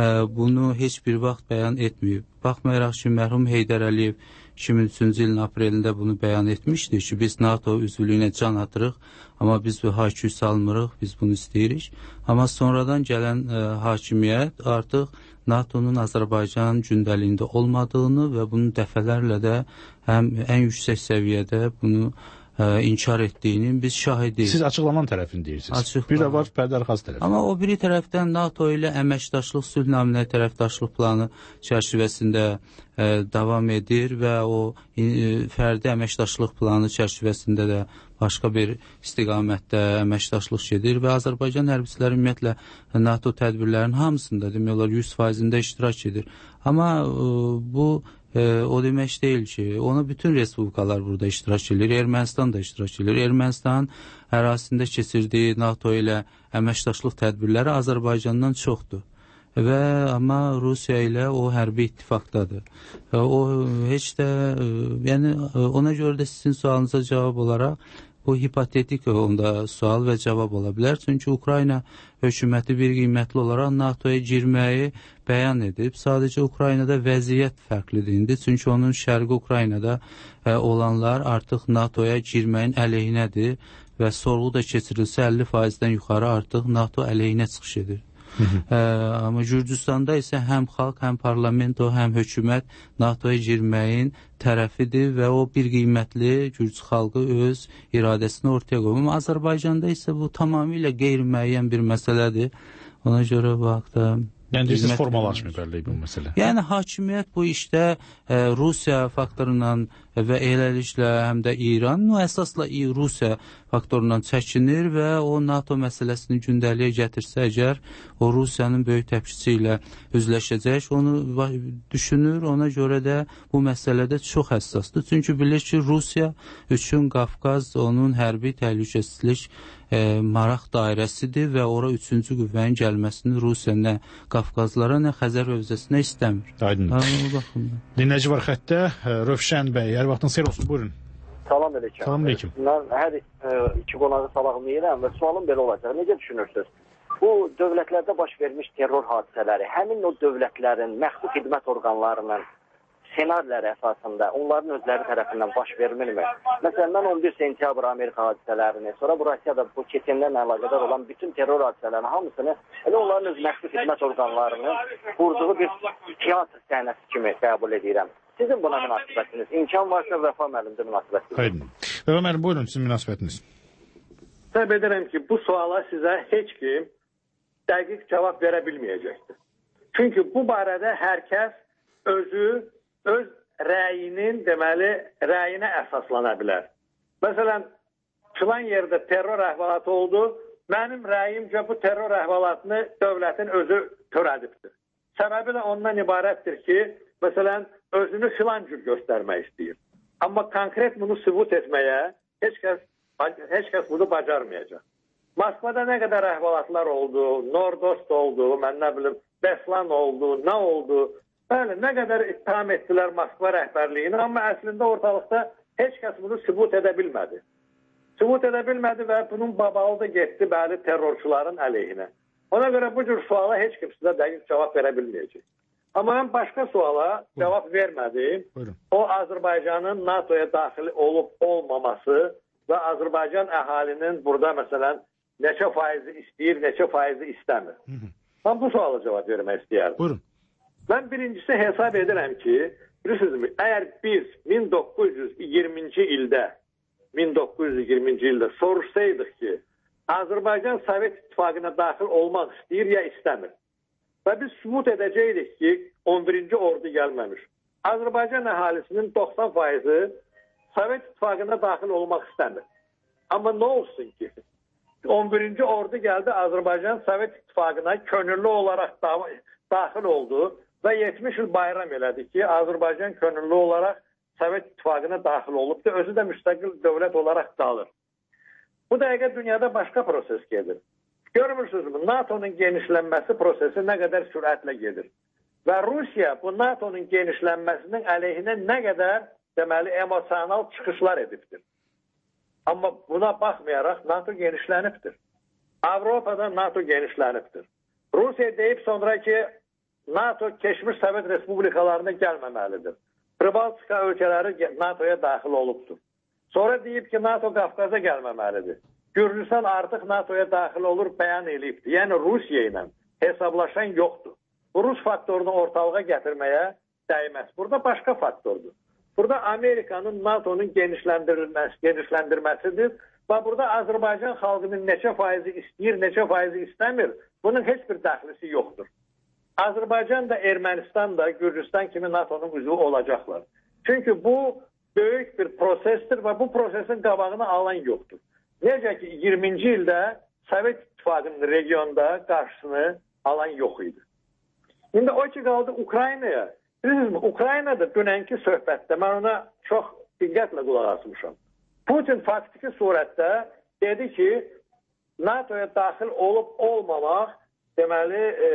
bunu heç bir vaxt bəyan etməyib. Baxmayaraq ki, mərhum Heydər Əliyev iki min üçüncü ilin aprelində bunu bəyan etmişdi ki, biz NATO üzvlüyünə can atırıq, amma biz bu haykü salmırıq, biz bunu istəyirik. Amma sonradan gələn ə, hakimiyyət artıq NATO'nun Azərbaycan gündəliyində olmadığını və bunu dəfələrlə də həm ən yüksək səviyyədə bunu Ə, inkar etdiyinin biz şahidik. Siz açıqlanan tərəfini deyirsiniz. Açıqlanan. Bir də var pərdə arxası tərəfi. Amma o biri tərəfdən NATO ilə əməkdaşlıq sülh naminə tərəfdaşlıq planı çərçivəsində ə, davam edir və o ə, fərdi əməkdaşlıq planı çərçivəsində də başqa bir istiqamətdə əməkdaşlıq gedir və Azərbaycan hərbçiləri ümumiyyətlə NATO tədbirlərinin hamısında demək olar yüz faizində iştirak edir. Amma ə, bu E, o demək deyil ki, ona bütün respublikalar burada iştirak edir, Ermənistan da iştirak edir. Ermənistan ərazisində keçirdiyi NATO ilə əməkdaşlıq tədbirləri Azərbaycandan çoxdur. Və amma Rusiya ilə o hərbi ittifaqdadır. E, o heç də, e, yəni ona görə də sizin sualınıza cavab olaraq bu hipotetik onda sual və cavab ola bilər. Çünki Ukrayna hökuməti bir qiymətli olaraq NATOya girməyi bəyan edib. Sadəcə Ukraynada vəziyyət fərqlidir indi. Çünki onun şərqi Ukraynada ə, olanlar artıq NATOya girməyin əleyhinədir və sorğu da keçirilsə əlli faizdən yuxarı artıq NATO əleyhinə çıxış edir. Ə, amma Gürcüstanda isə həm xalq, həm parlamento, həm hökumət NATOya girməyin tərəfidir və o bir qiymətli Gürcü xalqı öz iradəsini ortaya qoyur. Amma Azərbaycanda isə bu tamamilə qeyri-müəyyən bir məsələdir. Ona görə bu haqda yəni siz formalaşmıyor bəlli bu məsələ. Yəni hakimiyyət bu işdə e, Rusiya faktorundan və eləliklə həm də İran, no əsasla Rusiya faktorundan çəkinir və o NATO məsələsini gündəliyə gətirsə əgər o Rusiyanın böyük təpkisi ilə üzləşəcək, onu düşünür, ona görə də bu məsələdə çox həssasdır. Çünki bilir ki, Rusiya üçün Qafqaz onun hərbi təhlükəsizlik e, maraq dairəsidir və ora üçüncü qüvvənin gəlməsini Rusiya nə Qafqazlara, nə Xəzər hövzəsinə istəmir. Aydındır. Dinləyici var xəttə. Rövşən bəy, hər vaxtın xeyir olsun, buyurun. Salam əleykum. Salam əleykum. Mən hər e, iki qonağı salamlayıram və sualım belə olacaq. Necə düşünürsünüz? Bu dövlətlərdə baş vermiş terror hadisələri, həmin o dövlətlərin məxsus xidmət orqanlarının ssenariləri əsasında onların özləri tərəfindən baş vermirmi? Məsələn, mən on bir sentyabr Amerika hadisələrini, sonra bu Rusiyada bu keçənlərlə əlaqədar olan bütün terror hadisələrini hamısını elə onların öz məxsus xidmət orqanlarının qurduğu bir teatr səhnəsi kimi qəbul edirəm. Sizin buna münasibətiniz, imkan varsa Vəfa müəllimdə münasibətiniz. Hayır. Vəfa müəllim, buyurun sizin münasibətiniz. Təbii edirəm ki, bu suala sizə heç kim dəqiq cavab verə bilməyəcəkdir. Çünki bu barədə hər kəs özü, öz rəyinin, deməli, rəyinə əsaslana bilər. Məsələn, filan yerdə terror əhvalatı oldu, mənim rəyimcə bu terror əhvalatını dövlətin özü törədibdir. Səbəbi də ondan ibarətdir ki, məsələn, özünü filan cür göstərmək istəyir. Amma konkret bunu sübut etməyə heç kəs, heç kəs bunu bacarmayacaq. Moskvada nə qədər əhvalatlar oldu, Nordost oldu, mən nə bilim, Beslan oldu, nə oldu? Bəli, nə qədər ittiham etdilər Moskva rəhbərliyini, amma əslində ortalıqda heç kəs bunu sübut edə bilmədi. Sübut edə bilmədi və bunun babalı da getdi bəli terrorçuların əleyhinə. Ona görə bu cür suala heç kim sizə dəqiq cavab verə bilməyəcək. Amma mən başqa suala cavab vermədim. Buyurun. O Azərbaycanın NATOya daxil olub olmaması və Azərbaycan əhalinin burada məsələn neçə faizi istəyir, neçə faizi istəmir. Hı -hı. Mən bu suala cavab vermək istəyərdim. Buyurun. Mən birincisi hesab edirəm ki, bilirsiniz, əgər biz min doqquz yüz iyirminci ildə min doqquz yüz iyirminci ildə soruşsaydıq ki, Azərbaycan Sovet İttifaqına daxil olmaq istəyir ya istəmir. Və biz sübut edəcəkdik ki, on birinci ordu gəlməmiş. Azərbaycan əhalisinin doxsan faizi Sovet İttifaqına daxil olmaq istəmir. Amma nə olsun ki, on birinci ordu gəldi, Azərbaycan Sovet İttifaqına könüllü olaraq daxil oldu və yetmiş il bayram elədi ki, Azərbaycan könüllü olaraq Sovet İttifaqına daxil olubdur, özü də müstəqil dövlət olaraq qalır. Bu dəqiqə dünyada başqa proses gedir. Görmürsünüzmü, NATO'nun genişlənməsi prosesi nə qədər sürətlə gedir. Və Rusiya bu NATO'nun genişlənməsinin əleyhinə nə qədər deməli emosional çıxışlar edibdir. Amma buna baxmayaraq NATO genişlənibdir. Avropada NATO genişlənibdir. Rusiya deyib sonra ki, NATO keçmiş Sovet Respublikalarına gəlməməlidir. Pribaltika ölkələri NATOya daxil olubdur. Sonra deyib ki, NATO Qafqaza gəlməməlidir. Gürcüstan artıq NATOya daxil olur, bəyan eləyibdir. Yəni Rusiya ilə hesablaşan yoxdur. Bu Rus faktorunu ortalığa gətirməyə dəyməz. Burada başqa faktordur. Burada Amerikanın NATO'nun genişləndirilməsi, genişləndirməsidir və burada Azərbaycan xalqının neçə faizi istəyir, neçə faizi istəmir, bunun heç bir dəxlisi yoxdur. Azərbaycan da, Ermənistan da, Gürcüstan kimi NATO'nun üzvü olacaqlar. Çünki bu böyük bir prosesdir və bu prosesin qabağını alan yoxdur. Necə ki, iyirminci ildə Sovet İttifaqının regionda qarşısını alan yox idi. İndi o ki, qaldı Ukraynaya. Bilirsiniz, Ukraynada dünənki söhbətdə mən ona çox diqqətlə qulaq asmışam. Putin faktiki surətdə dedi ki, NATOya daxil olub olmamaq deməli e,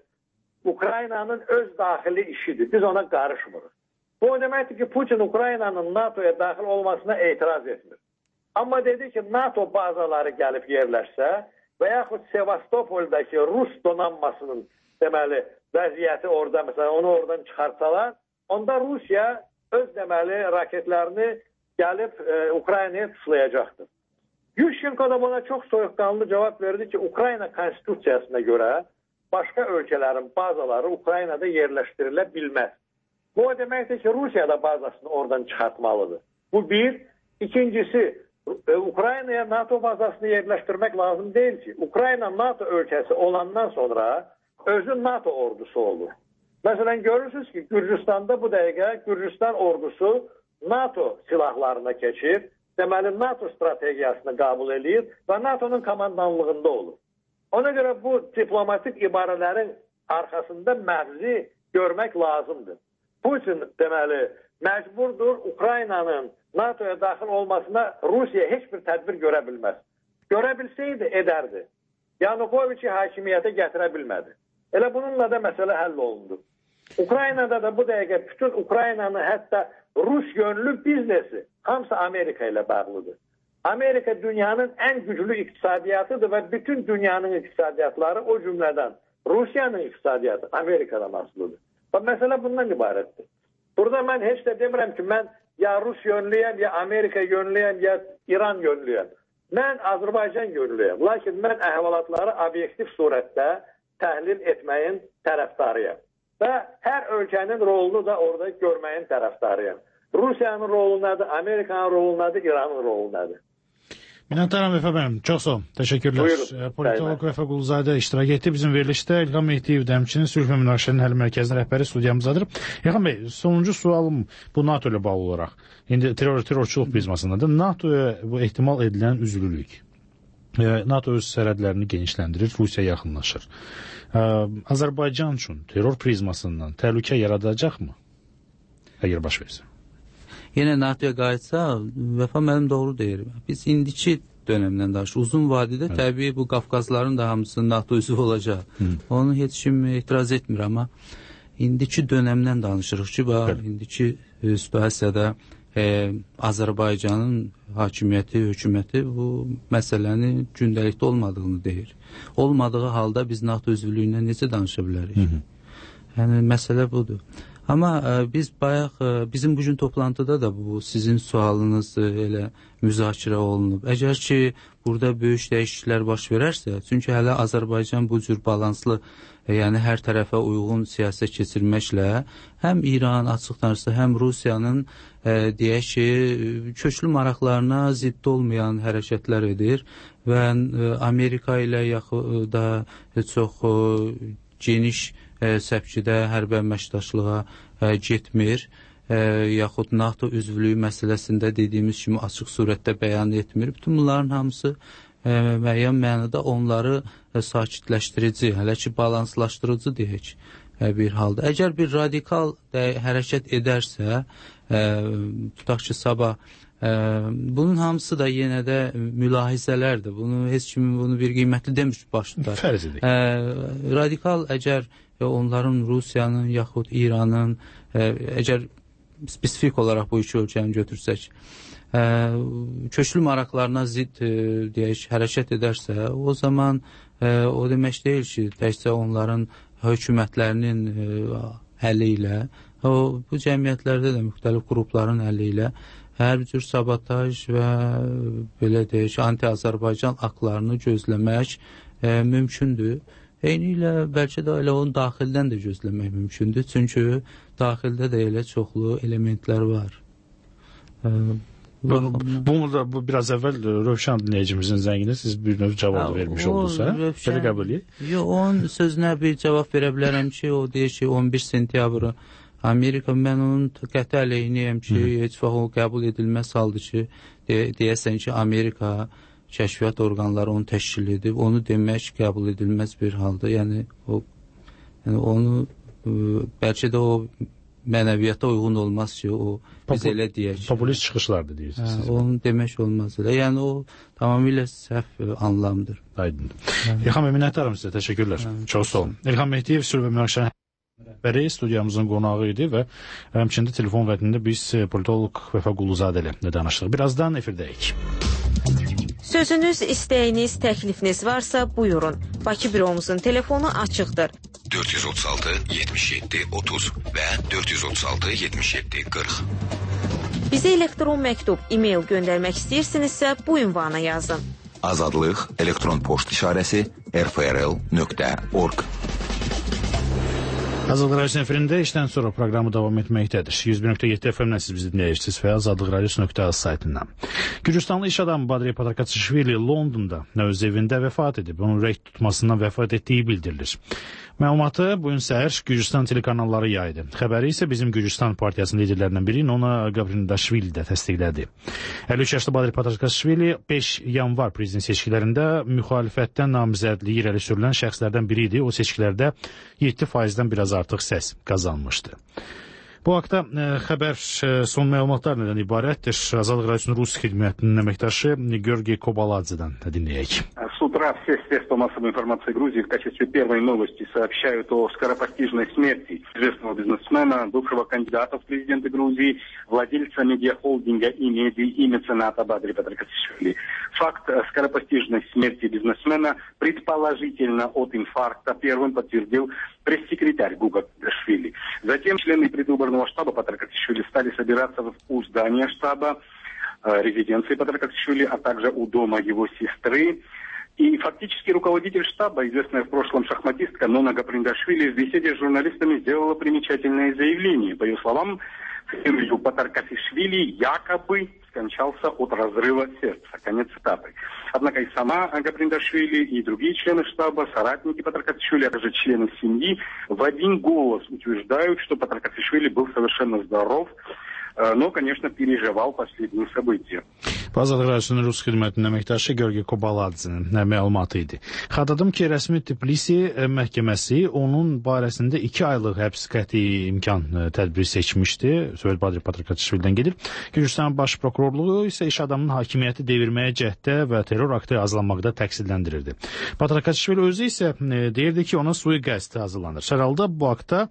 Ukraynanın öz daxili işidir. Biz ona qarışmırıq. Bu o deməkdir ki, Putin Ukraynanın NATOya daxil olmasına etiraz etmir. Amma dedi ki, NATO bazaları gəlib yerləşsə və yaxud Sevastopoldakı Rus donanmasının deməli vəziyyəti orada, məsələn, onu oradan çıxartsalar, onda Rusiya öz deməli raketlərini gəlib e, Ukraynaya tuşlayacaqdır. Yushchenko da buna çox soyuqqanlı cavab verdi ki, Ukrayna konstitusiyasına görə başqa ölkələrin bazaları Ukraynada yerləşdirilə bilməz. Bu o deməkdir ki, Rusiya da bazasını oradan çıxartmalıdır. Bu bir. İkincisi, Ukraynaya NATO bazasını yerləşdirmək lazım deyil ki. Ukrayna NATO ölkəsi olandan sonra özü NATO ordusu olur. Məsələn, görürsünüz ki, Gürcüstanda bu dəqiqə Gürcüstan ordusu NATO silahlarına keçir, deməli NATO strategiyasını qəbul edir və NATO'nun komandanlığında olur. Ona görə bu diplomatik ibarələrin arxasında məvzi görmək lazımdır. Putin deməli məcburdur Ukraynanın NATOya daxil olmasına Rusiya heç bir tədbir görə bilməz. Görə bilsəydi, edərdi. Yanukoviçi hakimiyyətə gətirə bilmədi. Elə bununla da məsələ həll olundu. Ukraynada da bu dəqiqə bütün Ukraynanı, hətta Rus yönlü biznesi hamısı Amerika ilə bağlıdır. Amerika dünyanın ən güclü iqtisadiyyatıdır və bütün dünyanın iqtisadiyyatları o cümlədən Rusiyanın iqtisadiyyatı Amerikadan asılıdır. Və məsələ bundan ibarətdir. Burada mən heç də demirəm ki, mən ya Rus yönlüyəm, ya Amerika yönlüyəm, ya İran yönlüyəm. Mən Azərbaycan yönlüyəm. Lakin mən əhvalatları obyektiv surətdə təhlil etməyin tərəfdarıyam. Və hər ölkənin rolunu da orada görməyin tərəfdarıyam. Rusiyanın rolu nədir, Amerikanın rolu nədir, İranın rolu nədir? Minnətdaram Vəfa bənim, çox sağ olun, təşəkkürlər. Buyurun. Politolog Vəfa Quluzadə iştirak etdi bizim verilişdə. İlham Mehdiyev Dəmçinin Sülh və Münaqişənin Həlli Mərkəzinin rəhbəri studiyamızdadır. İlham bəy, sonuncu sualım bu NATO ilə bağlı olaraq. İndi terror, terrorçuluq prizmasındadır. NATOya bu ehtimal edilən üzvlülük. NATO öz sərhədlərini genişləndirir, Rusiya yaxınlaşır. Azərbaycan üçün terror prizmasından təhlükə yaradacaqmı? Əgər baş versin. Yenə NATOya qayıtsa, Vəfa mənim doğru deyir. Biz indiki dönəmdən danışır. Uzun vadidə evet. Təbii bu Qafqazların da hamısı NATO üzvü olacaq. Hı. Onu heç kim etiraz etmir, amma indiki dönəmdən danışırıq ki, bax, indiki situasiyada e, Azərbaycanın hakimiyyəti, hökuməti bu məsələnin gündəlikdə olmadığını deyir. Olmadığı halda biz NATO üzvlüyündən necə danışa bilərik? Hı -hı. Yəni, məsələ budur. Amma e, biz bayaq, e, bizim bugün toplantıda da bu sizin sualınız e, elə müzakirə olunub. Əgər ki, burada böyük dəyişikliklər baş verərsə, çünki hələ Azərbaycan bu cür balanslı, e, yəni hər tərəfə uyğun siyasət keçirməklə həm İran açıqdanırsa, həm Rusiyanın e, deyək ki, köklü maraqlarına zidd olmayan hərəkətlər edir və e, Amerika ilə yaxud da çox e, geniş e, səpkidə hərbi əməkdaşlığa e, getmir, e, yaxud NATO üzvlüyü məsələsində dediyimiz kimi açıq surətdə bəyan etmir. Bütün bunların hamısı e, müəyyən mənada onları e, sakitləşdirici, hələ ki balanslaşdırıcı deyək e, bir halda. Əgər bir radikal də, hərəkət edərsə, e, tutaq ki sabah, e, bunun hamısı da yenə də mülahizələrdir. Bunu heç kim bunu bir qiymətli demiş başlar. Fərz edək. E, radikal əgər onların Rusiyanın yaxud İranın e, əgər spesifik olaraq bu iki ölkəni götürsək e, köklü maraqlarına zidd e, deyək, hərəkət edərsə, o zaman e, o demək deyil ki, təkcə onların hökumətlərinin e, əli ilə, o, bu cəmiyyətlərdə də müxtəlif qrupların əli ilə hər cür sabotaj və belə deyək, anti-Azərbaycan aktlarını gözləmək e, mümkündür. Eyni ilə bəlkə də elə onun daxildən də gözləmək mümkündür. Çünki daxildə də elə çoxlu elementlər var. E, bu, bunu da bu, biraz əvvəl Rövşən dinləyicimizin zəngində siz bir növ cavab vermiş oldunuzsa, belə qəbul edək. Yox, onun sözünə bir cavab verə bilərəm ki, o deyir ki, on bir sentyabrı Amerika, mən onun qəti əleyhinəyəm ki, Hı. heç vaxt o qəbul edilməz haldır ki, de, deyəsən ki, Amerika kəşfiyyat orqanları onu təşkil edib, onu demək qəbul edilməz bir halda. Yəni, o, yəni onu ə, bəlkə də o mənəviyyata uyğun olmaz ki, o biz Popul elə deyək. Populist çıxışlardır deyirsiniz. Hə, onu demək olmaz elə. Yəni o tamamilə səhv anlamdır. Aydındır. İlham bəy, minnətdarım sizə, təşəkkürlər. Hə. Çox sağ olun. İlham Mehdiyev sülh və münaqişənin rəhbəri studiyamızın qonağı idi və həmçində telefon vətnində biz politoloq Vəfa Quluzadə ilə danışdıq. Birazdan efirdəyik. Sözünüz, istəyiniz, təklifiniz varsa buyurun. Bakı büromuzun telefonu açıqdır. dörd yüz otuz altı yetmiş yeddi otuz və dörd yüz otuz altı yetmiş yeddi qırx. Bizə elektron məktub, e-mail göndərmək istəyirsinizsə bu ünvana yazın. Azadlıq elektron poçt işarəsi r f r l nöqtə org. Azadlıq Radiosu efirində işdən sonra proqramı davam etməkdədir. yüz bir nöqtə yeddi F M-dən siz bizi dinləyirsiniz və Azadlıq Radiosu nöqtə az saytından. Gürcüstanlı iş adamı Badri Patarkatsishvili Londonda öz evində vəfat edib. Onun ürək tutmasından vəfat etdiyi bildirilir. Məlumatı bugün səhər Gürcüstan telekanalları yaydı. Xəbəri isə bizim Gürcüstan partiyasının liderlərindən biri Nona Gavrindashvili də təsdiqlədi. əlli üç yaşlı Badri Patarkatsishvili beş yanvar prezident seçkilərində müxalifətdən namizədliyi irəli sürülən şəxslərdən biri idi. O seçkilərdə yeddi faizdən biraz artıq səs qazanmışdı. Bu haqda e, xəbər e, son məlumatlar nədən ibarətdir? Azadlıq Radiosunun Rus xidmətinin əməkdaşı Georgiy Kobaladze'dən dinləyək. С утра все средства массовой информации Грузии в качестве первой новости сообщают о скоропостижной смерти известного бизнесмена, бывшего кандидата в президенты Грузии, владельца медиахолдинга и медиа и мецената Бадри Патрикасишвили. Факт скоропостижной смерти бизнесмена предположительно от инфаркта первым подтвердил пресс-секретарь Гугашвили. Затем члены предвыборного штаба Патрикасишвили стали собираться у здания штаба, резиденции Патрикасишвили, а также у дома его сестры. И фактически руководитель штаба, известная в прошлом шахматистка Нона Гаприндашвили, в беседе с журналистами сделала примечательное заявление. По ее словам, Патрикасишвили якобы скончался от разрыва сердца. Конец цитаты. Однако и сама Гаприндашвили, и другие члены штаба, соратники Патрикасишвили, а также члены семьи в один голос утверждают, что Патрикасишвили был совершенно здоров, но, конечно, переживал последние события. Azadlıq Radiosunun Rus xidmətinin əməkdaşı Georgi Kobaladzinin məlumatı idi. Xatırladım ki, rəsmi Tbilisi məhkəməsi onun barəsində iki aylıq həbs qəti imkan tədbiri seçmişdi. Söhbət Badri Patrikaçvilidən gedir. Gürcüstan Baş Prokurorluğu isə iş adamının hakimiyyəti devirməyə cəhddə və terror aktı hazırlanmaqda təqsirləndirirdi. Patrikaçvili özü isə deyirdi ki, ona sui-qəsd hazırlanır. Səralda bu aktda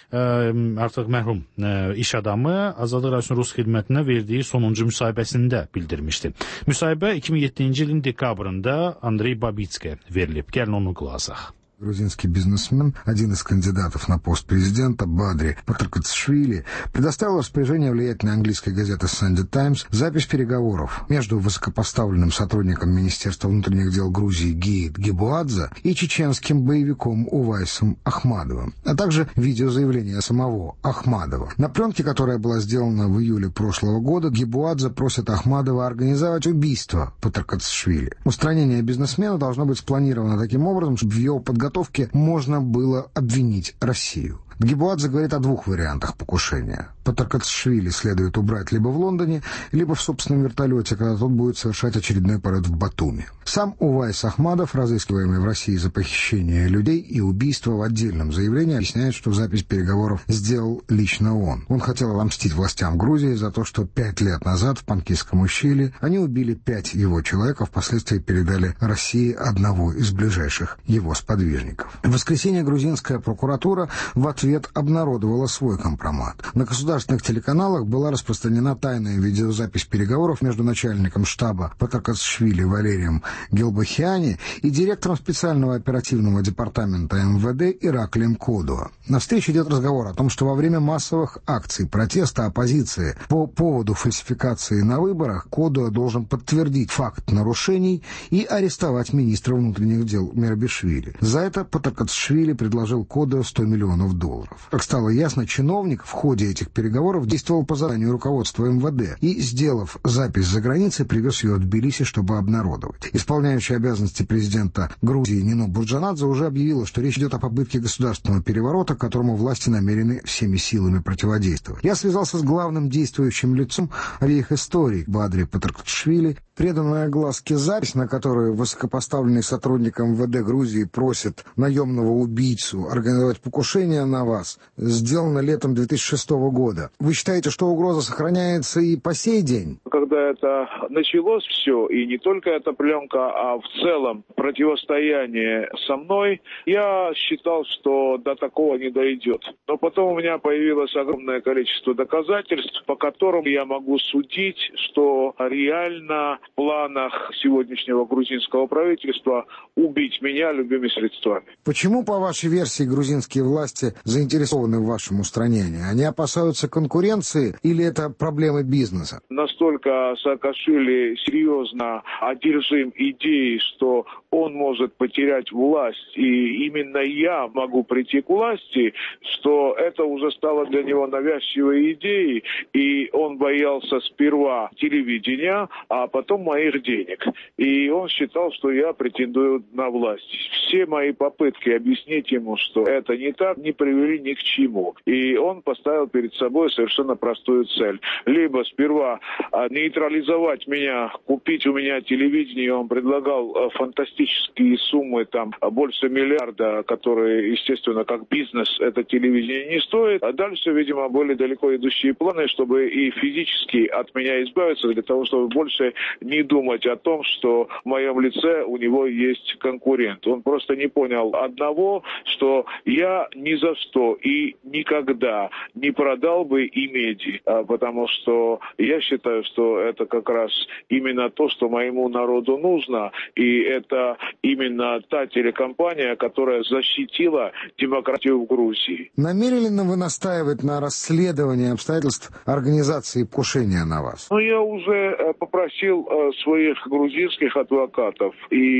artıq mərhum iş adamı Azadlıq Radiosunun Rus xidmətinə verdiyi sonuncu müsahibəsində bildirmişdi. Müsahibə iki min yeddinci ilin dekabrında Andrey Babitskə verilib. Gəlin onu qulaq asaq. Грузинский бизнесмен, один из кандидатов на пост президента, Бадри Патрикацишвили, предоставил распоряжение влиятельной английской газеты Sunday Times запись переговоров между высокопоставленным сотрудником Министерства внутренних дел Грузии Гиит Гебуадзе и чеченским боевиком Увайсом Ахмадовым, а также видеозаявление самого Ахмадова. На пленке, которая была сделана в июле прошлого года, Гебуадзе просит Ахмадова организовать убийство Патрикацишвили. Устранение бизнесмена должно быть спланировано таким образом, чтобы в его подготовке можно было обвинить Россию. Гебуадзе говорит о двух вариантах покушения. Патрикацишвили следует убрать либо в Лондоне, либо в собственном вертолете, когда тот будет совершать очередной полет в Батуми. Сам Увайс Ахмадов, разыскиваемый в России за похищение людей и убийство, в отдельном заявлении объясняет, что запись переговоров сделал лично он. Он хотел отомстить властям Грузии за то, что пять лет назад в Панкисском ущелье они убили пять его человек, а впоследствии передали России одного из ближайших его сподвижников. В воскресенье грузинская прокуратура в ответ обнародовала свой компромат. На государственных телеканалах была распространена тайная видеозапись переговоров между начальником штаба Патрикацишвили Валерием Гелбахиани и директором специального оперативного департамента эм вэ дэ Ираклием Кодуа. На встрече идет разговор о том, что во время массовых акций протеста оппозиции по поводу фальсификации на выборах Кодуа должен подтвердить факт нарушений и арестовать министра внутренних дел Мерабишвили. За это Патрикацишвили предложил Кодуа сто миллионов долларов. Как стало ясно, чиновник в ходе этих переговоров действовал по заданию руководства эм вэ дэ и, сделав запись за границей, привез ее в Тбилиси, чтобы обнародовать. Исполняющая обязанности президента Грузии Нино Бурджанадзе уже объявила, что речь идет о попытке государственного переворота, которому власти намерены всеми силами противодействовать. Я связался с главным действующим лицом обеих историй Бадри Патрикацишвили. Преданная глазке запись, на которую высокопоставленный сотрудник эм вэ дэ Грузии просит наемного убийцу организовать покушение на вас, сделано летом две тысячи шестого года. Вы считаете, что угроза сохраняется и по сей день? Когда это началось все, и не только эта пленка, а в целом противостояние со мной, я считал, что до такого не дойдет. Но потом у меня появилось огромное количество доказательств, по которым я могу судить, что реально в планах сегодняшнего грузинского правительства убить меня любыми средствами. Почему, по вашей версии, грузинские власти заинтересованы в вашем устранении? Они опасаются конкуренции или это проблемы бизнеса? Настолько Саакашвили серьезно одержим идеей, что он может потерять власть, и именно я могу прийти к власти, что это уже стало для него навязчивой идеей, и он боялся сперва телевидения, а потом моих денег. И он считал, что я претендую на власть. Все мои попытки объяснить ему, что это не так, не привели ни к чему. И он поставил перед собой совершенно простую цель. Либо сперва нейтрализовать меня, купить у меня телевидение, он предлагал фантастические суммы, там, больше миллиарда, которые, естественно, как бизнес это телевидение не стоит. А дальше, видимо, были далеко идущие планы, чтобы и физически от меня избавиться, для того, чтобы больше не думать о том, что в моем лице у него есть конкурент. Он просто не понял одного, что я ни за что и никогда не продал бы Имеди, потому что я считаю, что это как раз именно то, что моему народу нужно, и это именно та телекомпания, которая защитила демократию в Грузии. Намерены вы настаивать на расследовании обстоятельств организации покушения на вас? Ну, я уже попросил своих грузинских адвокатов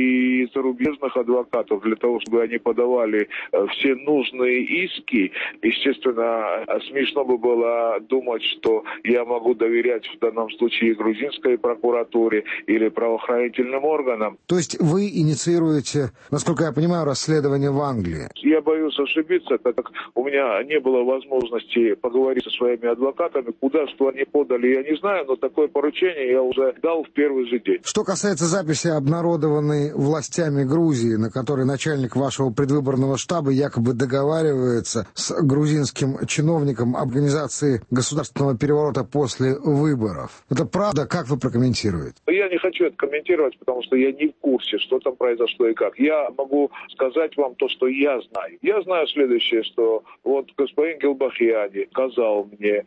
и зарубежных адвокатов для того, чтобы они подавали все нужные иски. Естественно, смешно бы было думать, что я могу доверять в данном случае Белоруссии, грузинской прокуратуре или правоохранительным органам. То есть вы инициируете, насколько я понимаю, расследование в Англии? Я боюсь ошибиться, так как у меня не было возможности поговорить со своими адвокатами. Куда, что они подали, я не знаю, но такое поручение я уже дал в первый же день. Что касается записи, обнародованной властями Грузии, на которой начальник вашего предвыборного штаба якобы договаривается с грузинским чиновником организации государственного переворота после выборов. Это правда? Как вы прокомментируете? Я не хочу это комментировать, потому что я не в курсе, что там произошло и как. Я могу сказать вам то, что я знаю. Я знаю следующее, что вот господин Гелбахьяни сказал мне,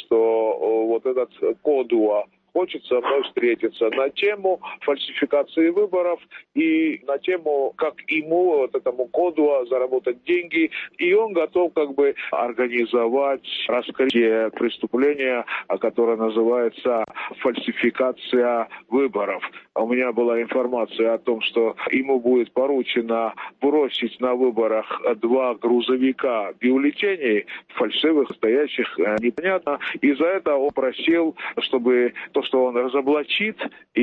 что вот этот Кодуа хочет со мной встретиться на тему фальсификации выборов и на тему, как ему, вот этому Кодуа, заработать деньги. И он готов как бы организовать раскрытие преступления, которое называется фальсификация выборов. У меня была информация о том, что ему будет поручено бросить на выборах два грузовика бюллетеней, фальшивых, стоящих, непонятно. И за это он просил, чтобы то, что он разоблачит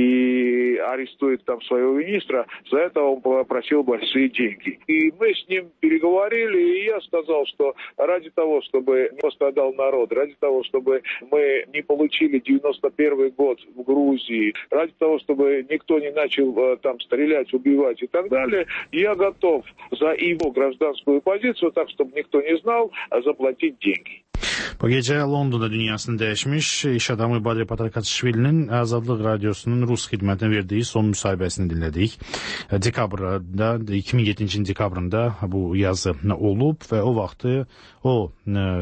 и арестует там своего министра, за это он попросил большие деньги. И мы с ним переговорили, и я сказал, что ради того, чтобы не пострадал народ, ради того, чтобы мы не получили девяносто первый год в Грузии, ради того, чтобы никто не начал там стрелять, убивать и так далее, я готов за его гражданскую позицию, так, чтобы никто не знал, заплатить деньги. Bu gecə Londonda dünyasını dəyişmiş iş adamı Badri Patarkatsvili'nin Azadlıq Radyosu'nun Rus xidmətinə verdiyi son müsahibəsini dinlədik. Dekabrda, iki min yeddinci dekabrında bu yazı olub və o vaxtı o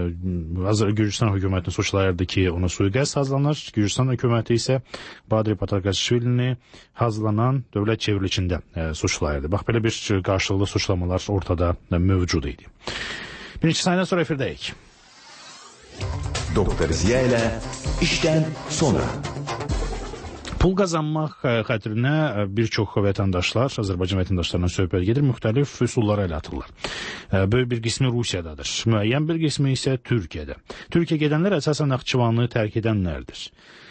Gürcüstan hökumətini suçlayırdı ki, ona sui-qəsd hazırlanır. Gürcüstan hökuməti isə Badri Patarkatsvilini hazırlanan dövlət çevrilişində suçlayırdı. Bax, belə bir qarşılıqlı suçlamalar ortada mövcud idi. Bir neçə saniyə sonra efirdəyik. Doktor Ziya ilə işdən sonra. Pul qazanmaq xətrinə bir çox vətəndaşlar, Azərbaycan vətəndaşlarına söhbət gedir, müxtəlif üsullara əl atırlar. Böyük bir qismi Rusiyadadır, müəyyən bir qismi isə Türkiyədə. Türkiyə gedənlər əsasən Naxçıvanı tərk edənlərdir.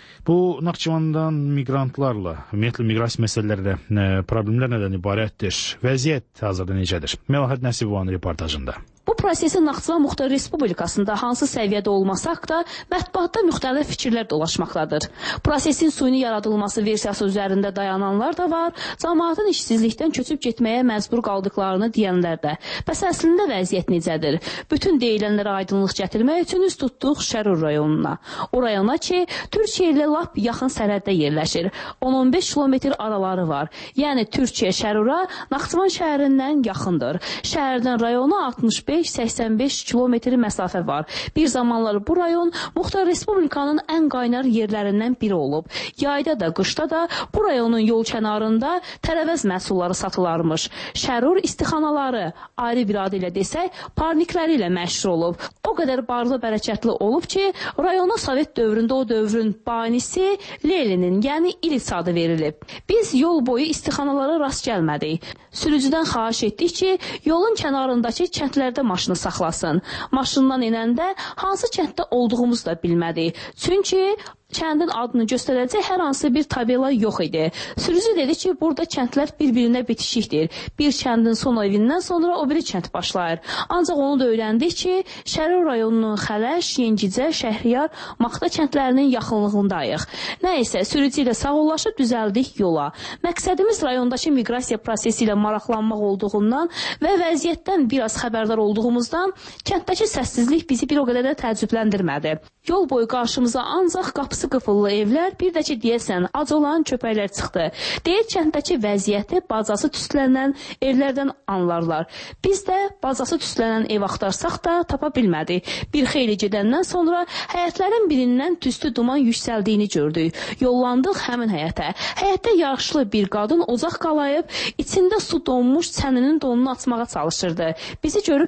Bu Naxçıvandan miqrantlarla, ümumiyyətlə miqrasiya məsələləri, problemlər nədən ibarətdir? Vəziyyət hazırda necədir? Məlahət Nəsibovanın reportajında. Bu prosesin Naxçıvan Muxtar Respublikasında hansı səviyyədə olması haqda mətbuatda müxtəlif fikirlər dolaşmaqdadır. Prosesin süni yaradılması versiyası üzərində dayananlar da var, cəmaatın işsizlikdən köçüb getməyə məcbur qaldıqlarını deyənlər də. Bəs əslində vəziyyət necədir? Bütün deyilənlərə aydınlıq gətirmək üçün üz tutduq Şərur rayonuna. O rayona ki, Türkiyə ilə lap yaxın sərhəddə yerləşir. on on beş kilometr araları var. Yəni Türkiyə Şərura Naxçıvan şəhərindən yaxındır. Şəhərdən rayona altmış beş səksən beş kilometr məsafə var. Bir zamanlar bu rayon Muxtar Respublikanın ən qaynar yerlərindən biri olub. Yayda da, qışda da bu rayonun yol kənarında tərəvəz məhsulları satılarmış. Şərur istixanaları, ayrı bir adı ilə desək, parnikləri ilə məşhur olub. O qədər barlı bərəkətli olub ki, rayona Sovet dövründə o dövrün banisi Lelinin, yəni İliç adı verilib. Biz yol boyu istixanalara rast gəlmədik. Sürücüdən xahiş etdik ki, yolun kənarındakı kəndlərdə maşını saxlasın. Maşından enəndə hansı kənddə olduğumuzu da bilmədik. Çünki kəndin adını göstərəcək hər hansı bir tabela yox idi. Sürücü dedi ki, burada kəndlər bir-birinə bitişikdir. Bir kəndin son evindən sonra o biri kənd başlayır. Ancaq onu da öyrəndik ki, Şərur rayonunun Xələş, Yengicə, Şəhriyar, Maxta kəndlərinin yaxınlığındayıq. Nəysə, sürücü ilə sağollaşıb düzəldik yola. Məqsədimiz rayondakı miqrasiya prosesi ilə maraqlanmaq olduğundan və vəziyyətdən biraz xəbərdar olduğumuzdan kənddəki səssizlik bizi bir o qədər də təəccübləndirmədi. Yol boyu qarşımıza ancaq qapısı qıfıllı evlər, bir də ki, deyəsən, ac olan köpəklər çıxdı. Deyir, kənddəki vəziyyəti bacası tüstülənən evlərdən anlarlar. Biz də bacası tüstülənən ev axtarsaq da tapa bilmədik. Bir xeyli gedəndən sonra həyətlərin birindən tüstü duman yüksəldiyini gördük. Yollandıq həmin həyətə. Həyətdə yaşlı bir qadın ocaq qalayıb, içində su donmuş çəninin donunu açmağa çalışırdı. Bizi görüb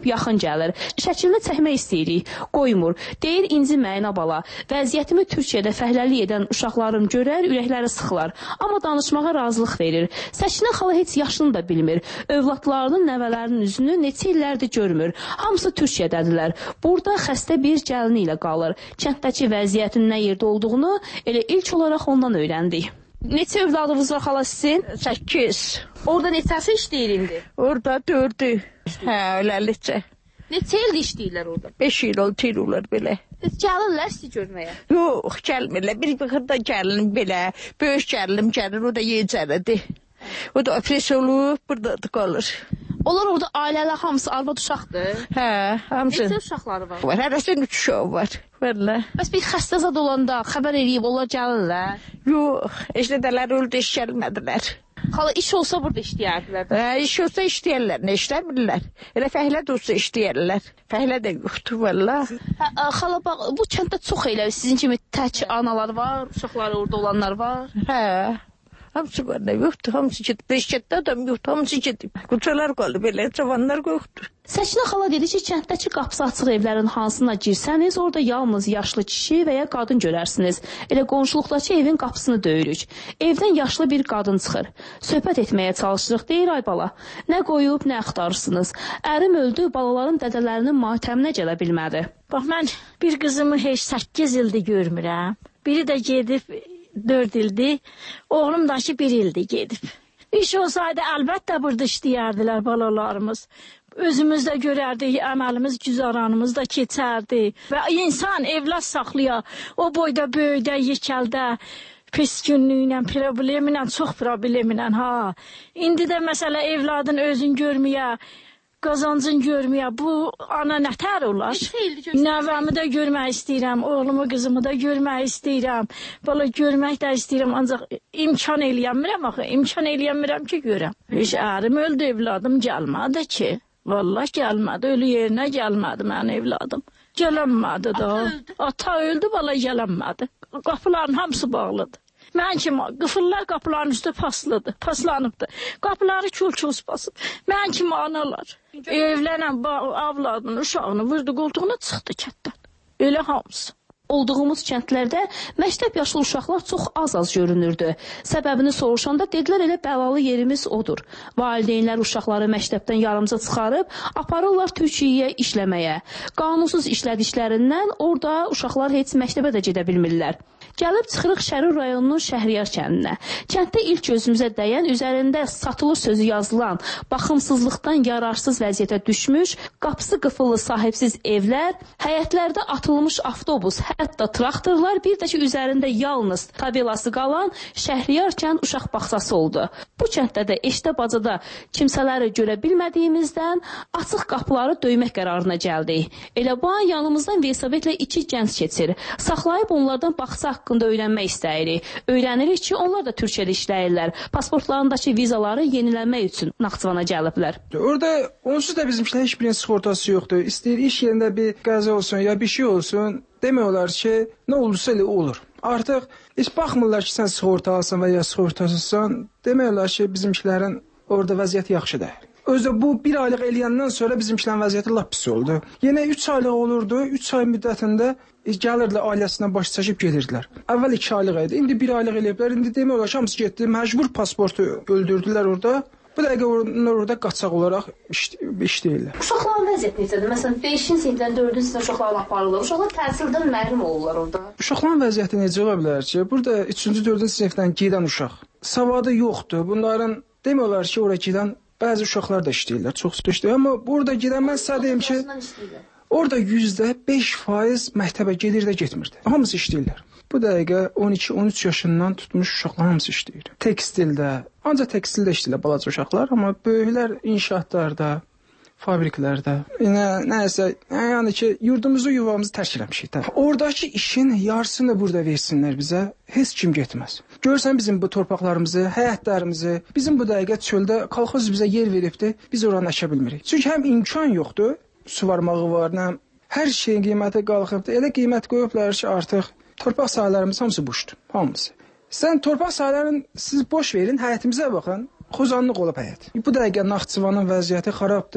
yaxın gəlir. Şəklini çəkmək istəyirik, qoymur. Deyir, inciməyin abala. Vəziyyətimi Türkiyədə fəhləlik edən uşaqlarım görər, ürəkləri sıxılar. Amma danışmağa razılıq verir. Səkinə xala heç yaşını da bilmir. Övladlarının, nəvələrinin üzünü neçə illərdir görmür. Hamısı Türkiyədədirlər. Burada xəstə bir gəlini ilə qalır. Kənddəki vəziyyətin nə yerdə olduğunu elə ilk olaraq ondan öyrəndik. Neçə övladınız var xala sizin? Səkkiz. Orada neçəsi işləyir indi? Orada dördü. Hə, öləlicə. Neçə il işləyirlər orada? Beş il oldu, il olur belə. Gəlirlər sizi görməyə? Yox, gəlmirlər. Bir baxırda gəlinim belə. Böyük gəlinim gəlir, o da yecəlidir. O da opres olub, burada da qalır. Onlar orada ailələr hamısı arvad uşaqdır? Hə, hamısı. Neçə uşaqları var? Var, hərəsinin üç uşağı var. Valla. Bəs bir xəstə zad olanda xəbər eləyib, onlar gəlirlər? Yox, eşlədələr öldü, iş gəlmədilər. Xala, iş olsa burada işləyərdilər? Hə, iş olsa işləyərlər, nə işləmirlər? Elə fəhlə də olsa işləyərlər. Fəhlə də yoxdur, valla. Hə, xala, bax, bu kənddə çox elə, sizin kimi tək analar var, uşaqları orada olanlar var. Hə. Hamısı var, nə yoxdur, hamısı gedib. Beş kətdə adam yoxdur, hamısı gedib. Qurçalar qalıb, elə cavanlar yoxdur. Səkinə xala dedi ki, kənddəki qapısı açıq evlərin hansına girsəniz, orada yalnız yaşlı kişi və ya qadın görərsiniz. Elə qonşuluqdakı evin qapısını döyürük. Evdən yaşlı bir qadın çıxır. Söhbət etməyə çalışırıq, deyir ay bala. Nə qoyub, nə axtarırsınız? Ərim öldü, balaların dədələrinin matəminə gələ bilmədi. Bax, mən bir qızımı heç səkkiz ildir görmürəm. Biri də gedib dörd ildir, oğlum da ki bir ildir gedib. İş olsaydı əlbəttə burada işləyərdilər balalarımız. Özümüz də görərdik, əməlimiz, güzaranımız da keçərdi. Və insan evlad saxlaya, o boyda, böyüdə, yekəldə, pis günlüylə, problemlə, çox problemlə, ha. İndi də məsələ evladın özün görməyə, qazancın görməyə, bu ana nətər olar? Nəvəmi də görmək istəyirəm, oğlumu, qızımı da görmək istəyirəm. Bala görmək də istəyirəm, ancaq imkan eləyəmirəm axı, imkan eləyəmirəm ki, görəm. Heç ərim öldü, evladım gəlmədi ki. Vallahi gəlmədi, ölü yerinə gəlmədi mənim evladım. Gələnmədi da. Ata öldü, bala gələnmədi. Qapıların hamısı bağlıdır. Mən kimi qıfırlar qapıların üstü paslıdır, paslanıbdır. Qapıları kül-kül basıb. Mən kimi analar evlənən avladını, uşağını vurdu, qoltuğuna çıxdı kətdən. Elə hamısı. Olduğumuz kəndlərdə məktəb yaşlı uşaqlar çox az-az görünürdü. Səbəbini soruşanda dedilər elə bəlalı yerimiz odur. Valideynlər uşaqları məktəbdən yarımca çıxarıb, aparırlar Türkiyəyə işləməyə. Qanunsuz işlədiklərindən orada uşaqlar heç məktəbə də gedə bilmirlər. Gəlib çıxırıq Şərur rayonunun Şəhriyar kəndinə. Kənddə ilk gözümüzə dəyən, üzərində satılır sözü yazılan, baxımsızlıqdan yararsız vəziyyətə düşmüş, qapısı qıfıllı sahibsiz evlər, həyətlərdə atılmış avtobus, hətta traktorlar, bir də ki, üzərində yalnız tabelası qalan Şəhriyar kənd uşaq bağçası oldu. Bu kənddə də eşdə bacada kimsələri görə bilmədiyimizdən açıq qapıları döymək qərarına gəldik. Elə bu an yanımızdan velosipedlə iki gənc keçir. Saxlayıb onlardan bağça haqqında öyrənmək istəyirik. Öyrənirik ki, onlar da Türkiyədə işləyirlər. Pasportlarındakı vizaları yenilənmək üçün Naxçıvana gəliblər. Orada onsuz da bizimkilərin heç birinin sığortası yoxdur. İstəyir iş yerində bir qəza olsun ya bir şey olsun, demək olar ki, nə olursa elə olur. Artıq heç baxmırlar ki, sən sığorta alsan və ya sığortasızsan, demək olar ki, bizimkilərin orada vəziyyəti yaxşı deyil. Özdə bu bir aylıq eləyəndən sonra bizimkilərin vəziyyəti lap pis oldu. Yenə üç aylıq olurdu, üç ay müddətində gəlirdilər ailəsinə baş çəkib gedirdilər. Əvvəl iki aylıq idi, indi bir aylıq eləyiblər, indi demək olar ki, hamısı getdi, məcbur pasportu öldürdülər orada. Bu dəqiqə onlar orada qaçaq olaraq işləyirlər. Uşaqların vəziyyəti necədir? Məsələn, beşinci sinifdən dördüncü sinifə uşaqlarla aparırlar. Uşaqlar təhsildən məhrum olurlar orada. Uşaqların vəziyyəti necə ola bilər ki, burada üçüncü, dördüncü sinifdən gedən uşaq savadı yoxdur. Bunların demək olar ki, ora gedən bəzi uşaqlar da işləyirlər, çox işləyir. Amma burada gedən mən sizə deyim ki, orada yüzdə beş faiz məktəbə gedir də getmirdi. Hamısı işləyirlər. Bu dəqiqə on iki on üç yaşından tutmuş uşaqlar hamısı işləyir. Tekstildə, ancaq tekstildə işləyirlər balaca uşaqlar, amma böyüklər inşaatlarda, fabriklərdə, nə, nəsə, yəni ki, yurdumuzu, yuvamızı tərk eləmişik. Də. Oradakı işin yarısını burada versinlər bizə, heç kim getməz. Görsən bizim bu torpaqlarımızı, həyətlərimizi, bizim bu dəqiqə çöldə kolxoz bizə yer veribdir, biz oranı əşə bilmirik. Çünki həm imkan yoxdur, su varmağı var, nə, hər şeyin qiyməti qalxıbdır. Elə qiymət qoyublar ki, artıq torpaq sahələrimiz hamısı boşdur, hamısı. Sən torpaq sahələrini siz boş verin, həyətimizə baxın, xozanlıq olub həyət. Bu dəqiqə Naxçıvanın vəziyyəti xarabdır.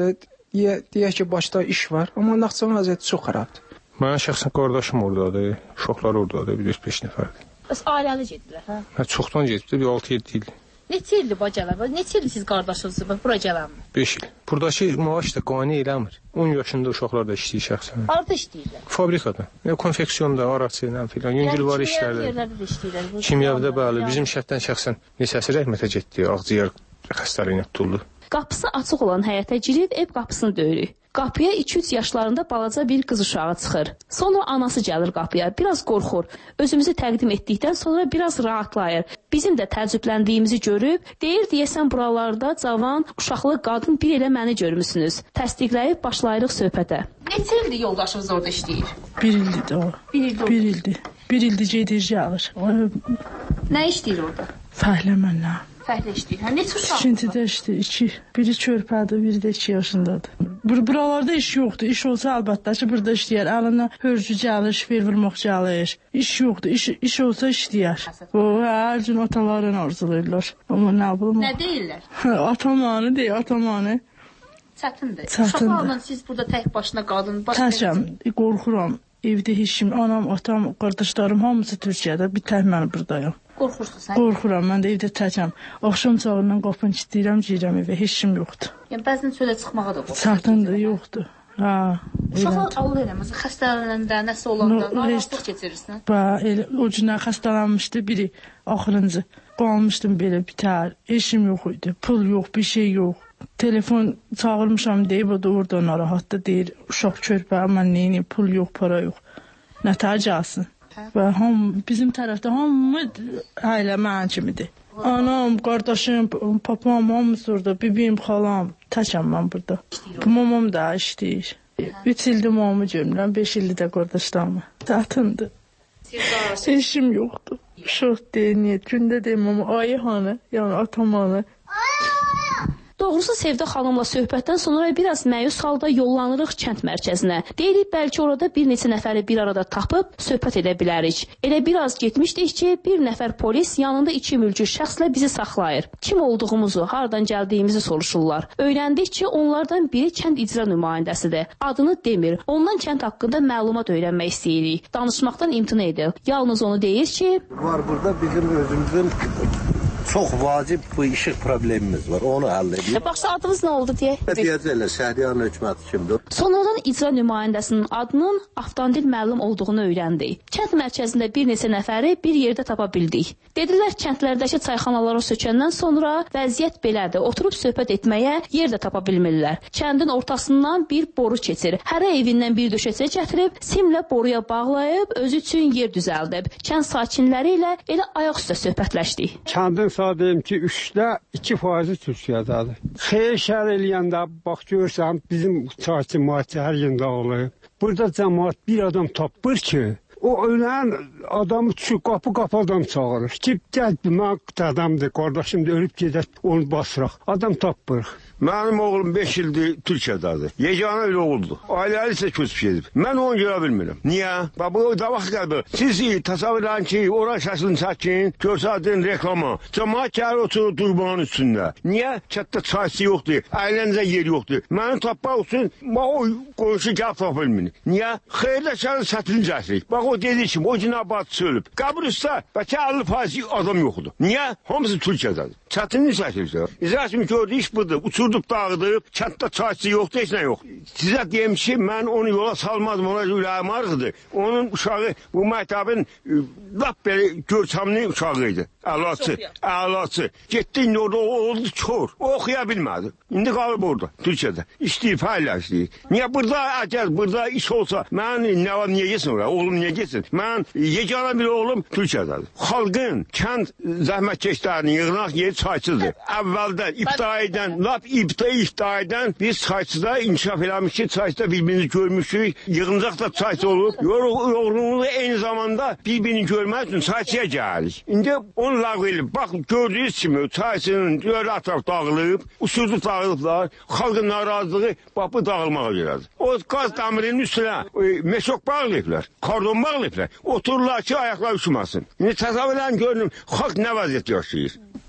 deyək ki, başda iş var, amma Naxçıvan vəziyyəti çox xarabdır. Mənim şəxsən qardaşım oradadır, uşaqlar oradadır, bir beş nəfərdir. Bəs ailəli gedirlər, hə? Hə, çoxdan gedibdir, bir altı yeddi il. Neçə ildir bu gələr? Neçə ildir siz qardaşınızsınız bura gələnmi? beş il. Buradakı maaş da qane eləmir. on yaşında uşaqlar da işləyir şəxsən. Harada işləyirlər? Fabrikada. Ya konfeksiyonda, araqçı ilə filan, yüngül var işlərdə. Yerlərdə də işləyirlər. Kimyavda bəli, bizim şəhərdən şəxsən neçəsi rəhmətə getdi, ağciyər xəstəliyinə tutuldu. Qapısı açıq olan həyətə girib ev qapısını döyürük. Qapıya iki üç yaşlarında balaca bir qız uşağı çıxır. Sonra anası gəlir qapıya, biraz qorxur. Özümüzü təqdim etdikdən sonra biraz rahatlayır. Bizim də təəccübləndiyimizi görüb, deyir deyəsən buralarda cavan, uşaqlı qadın bir elə məni görmüsünüz. Təsdiqləyib başlayırıq söhbətə. Neçə ildir yoldaşınız orada işləyir? Bir ildir də o. Bir ildir. Bir ildir. Bir ildir gedir gəlir. Nə işləyir orada? Fəhləmənlə. Fəhlə işləyir. Hə, neçə uşaq? İkintidə işləyir, iki. Biri körpədir, biri də iki yaşındadır. Bur buralarda iş yoxdur. İş olsa əlbəttə ki, burada işləyər. Əlinə hörgü gəlir, şfer vurmaq gəlir. İş yoxdur. İş, iş olsa işləyər. O, hər gün ataların arzulayırlar. Amma nə bilim. Nə deyirlər? Atamanı deyir, atamanı. Çətindir. Çətindir. Uşaqlarla siz burada tək başına qadın. Təkəm, qorxuram. Evdə heç kim, anam, atam, qardaşlarım hamısı Türkiyədə. Bir tək mən buradayım. Qorxursun sən? Qorxuram, mən də evdə təkəm. Axşam çağından qapını kilitləyirəm, girəm evə, heç kim yoxdur. Yəni bəzən çölə çıxmağa da qorxursun. Çətindir, yoxdur. Ha. Uşaqlar Allah eləməz, xəstələnəndə, nəsə olanda, narahatlıq keçirirsən. Bə, elə o günlər xəstələnmişdi biri, axırıncı. Qalmışdım belə bitər. Eşim yox idi, pul yox, bir şey yox. Telefon çağırmışam deyib, o da orada narahatdır, deyir, uşaq körpə, mən neyini, pul yox, para yox. Nətər gəlsin. Və ham, bizim tərəfdə hamı ailə mən kimidir. Anam, qardaşım, papam, hamısı orada, bibim, xalam, təkəm mən burada. Mamam da işləyir. Üç ildir mamamı görmürəm, beş ildir də qardaşlarımı. Çətindir. Eşim yoxdur. Uşaq deyir, niyə? Gündə deyim, amma ayı hanı, yəni atam hanı. Doğrusu Sevdə xanımla söhbətdən sonra biraz məyus halda yollanırıq kənd mərkəzinə. Deyirik, bəlkə orada bir neçə nəfəri bir arada tapıb söhbət edə bilərik. Elə biraz getmişdik ki, bir nəfər polis yanında iki mülki şəxslə bizi saxlayır. Kim olduğumuzu, hardan gəldiyimizi soruşurlar. Öyrəndik ki, onlardan biri kənd icra nümayəndəsidir. Adını demir. Ondan kənd haqqında məlumat öyrənmək istəyirik. Danışmaqdan imtina edir. Yalnız onu deyir ki... Var burada bizim özümüzün... Çox vacib bu işıq problemimiz var. Onu həll edir. E, baxsa adınız nə oldu deyə? Deyəcəklər, Şəhriyan hökuməti kimdir? Sonradan icra nümayəndəsinin adının avtomobil məlum olduğunu öyrəndik. Kənd mərkəzində bir neçə nəfəri bir yerdə tapa bildik. Dedilər, kəndlərdəki çayxanalara sökəndən sonra vəziyyət belədir. Oturub söhbət etməyə yer də tapa bilmirlər. Kəndin ortasından bir boru keçir. Hərə evindən bir döşəcə gətirib, simlə boruya bağlayıb, özü üçün yer düzəldib. Kənd sakinləri ilə elə ayaq üstə söhbətləşdik. Kəndin sadəyim ki, üçdə iki faizi Türkiyədadır. Xeyir şəhər eləyəndə, bax görürsən, bizim çarşı müalicə hər yerində olub. Burada cəmaat bir adam tapır ki, o ölən adamı şu qapı qapı adam çağırır. Ki, gəl, mən adamdır, qardaşımdır, ölüb gedək, onu basıraq. Adam tapırıq. Mənim oğlum beş ildir Türkiyədadır. Yeganə bir oğuldur. Ailəli isə köçüb gedib. Mən onu görə bilmirəm. Niyə? Bax, bu da vaxt gəldi. Siz təsavvür edin ki, ora səsini çəkin, görsədin reklama. Cəmaat gəlir oturur durbanın üstündə. Niyə? Çətdə çaysı yoxdur, əylənizə yer yoxdur. Məni tapmaq üçün, bax, o qonşu gəlib tapa bilmir. Niyə? Xeyirdə sənin sətini cəsirik. Bax, o dedi ki, o günə batı ölüb. Qəbir üstə, bəlkə əlli faiz adam yoxdur. Niyə? Hamısı Türkiyədadır. Çətinlik çəkirsə. İzləşim gördü, iş budur. Uçurdub, dağıdıb, kənddə çayçı yoxdur, heç nə yox. Sizə deyim ki, mən onu yola salmadım, ona ürəyim arıqdır. Onun uşağı, bu məktəbin lap belə görkəmli uşağı idi. Əlaçı, əlaçı. Getdi, indi orada oldu kör. Oxuya bilmədi. İndi qalıb orada, Türkiyədə. İşləyib, hələ işləyib. Niyə burada, əgər burada iş olsa, mən nə var, niyə getsin oraya? Oğlum niyə getsin? Mən yeganə bir oğlum Türkiyədədir. Xalqın, kənd zəhmətkeşlərinin yığınaq yeri çayçıdır. Əvvəldən, ibtidaidən, lap ibtidaidən biz çayçıda inkişaf eləmişik, çayçıda bir-birini görmüşük, yığıncaq da çayçı olub. Yorğunluğu eyni zamanda bir-birini görmək üçün çayçıya gəlirik. İndi onu ləğv edib, bax, gördüyünüz kimi çayçının dörd ətraf dağılıb, uçurdu dağılıblar, xalqın narazılığı, bax, bu dağılmağa görədir. O qaz damirinin üstünə e, meşok bağlayıblar, kordon bağlayıblar, otururlar ki, ayaqlar üşüməsin. İndi təsavvürlərini görünüm, xalq nə vəziyyət yaşayır?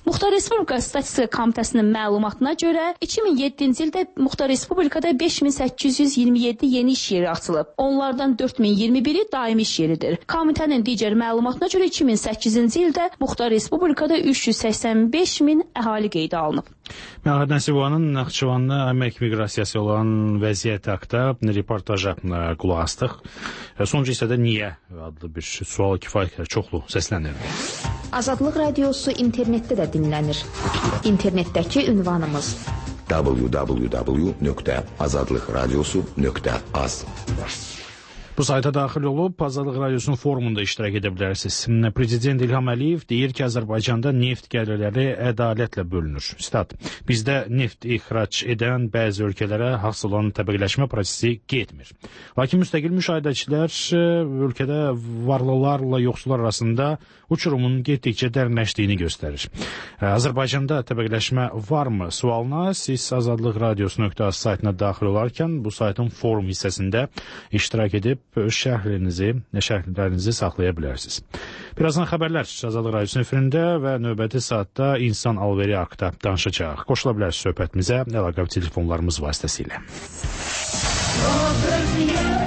Muxtar Respublika Statistika Komitəsinin məlumatına görə iki min yeddinci ildə Muxtar Respublikada beş min səkkiz yüz iyirmi yeddi yeni iş yeri açılıb. Onlardan dörd min iyirmi biri daimi iş yeridir. Komitənin digər məlumatına görə iki min səkkizinci ildə Muxtar Respublikada üç yüz səksən beş min əhali qeydə alınıb. Məhəd Nəsibovanın Naxçıvanda əmək miqrasiyası olan vəziyyət haqqında reportaja qulaq astıq. Sonuncu hissədə niyə adlı bir sual kifayət qədər çoxlu səslənir. Azadlıq Radiosu internetdə də dinlənir. İnternetdəki ünvanımız w w w nöqtə azadlıq radiosu nöqtə az. Bu sayta daxil olub Azadlıq Radiosunun forumunda iştirak edə bilərsiniz. Prezident İlham Əliyev deyir ki, Azərbaycanda neft gəlirləri ədalətlə bölünür. Stat, bizdə neft ixrac edən bəzi ölkələrə hasıl olan təbəqələşmə prosesi getmir. Lakin müstəqil müşahidəçilər ölkədə varlılarla yoxsullar arasında uçurumun getdikcə dərinləşdiyini göstərir. Azərbaycanda təbəqələşmə varmı sualına siz Azadlıq Radiosu nöqtə az saytına daxil olarkən bu saytın forum hissəsində iştirak edib öz şərhlərinizi, şərhlərinizi saxlaya bilərsiniz. Birazdan xəbərlər Azadlıq Radiosunun efirində və növbəti saatda insan alveri haqqında danışacağıq. Qoşula bilərsiniz söhbətimizə əlaqəli telefonlarımız vasitəsilə.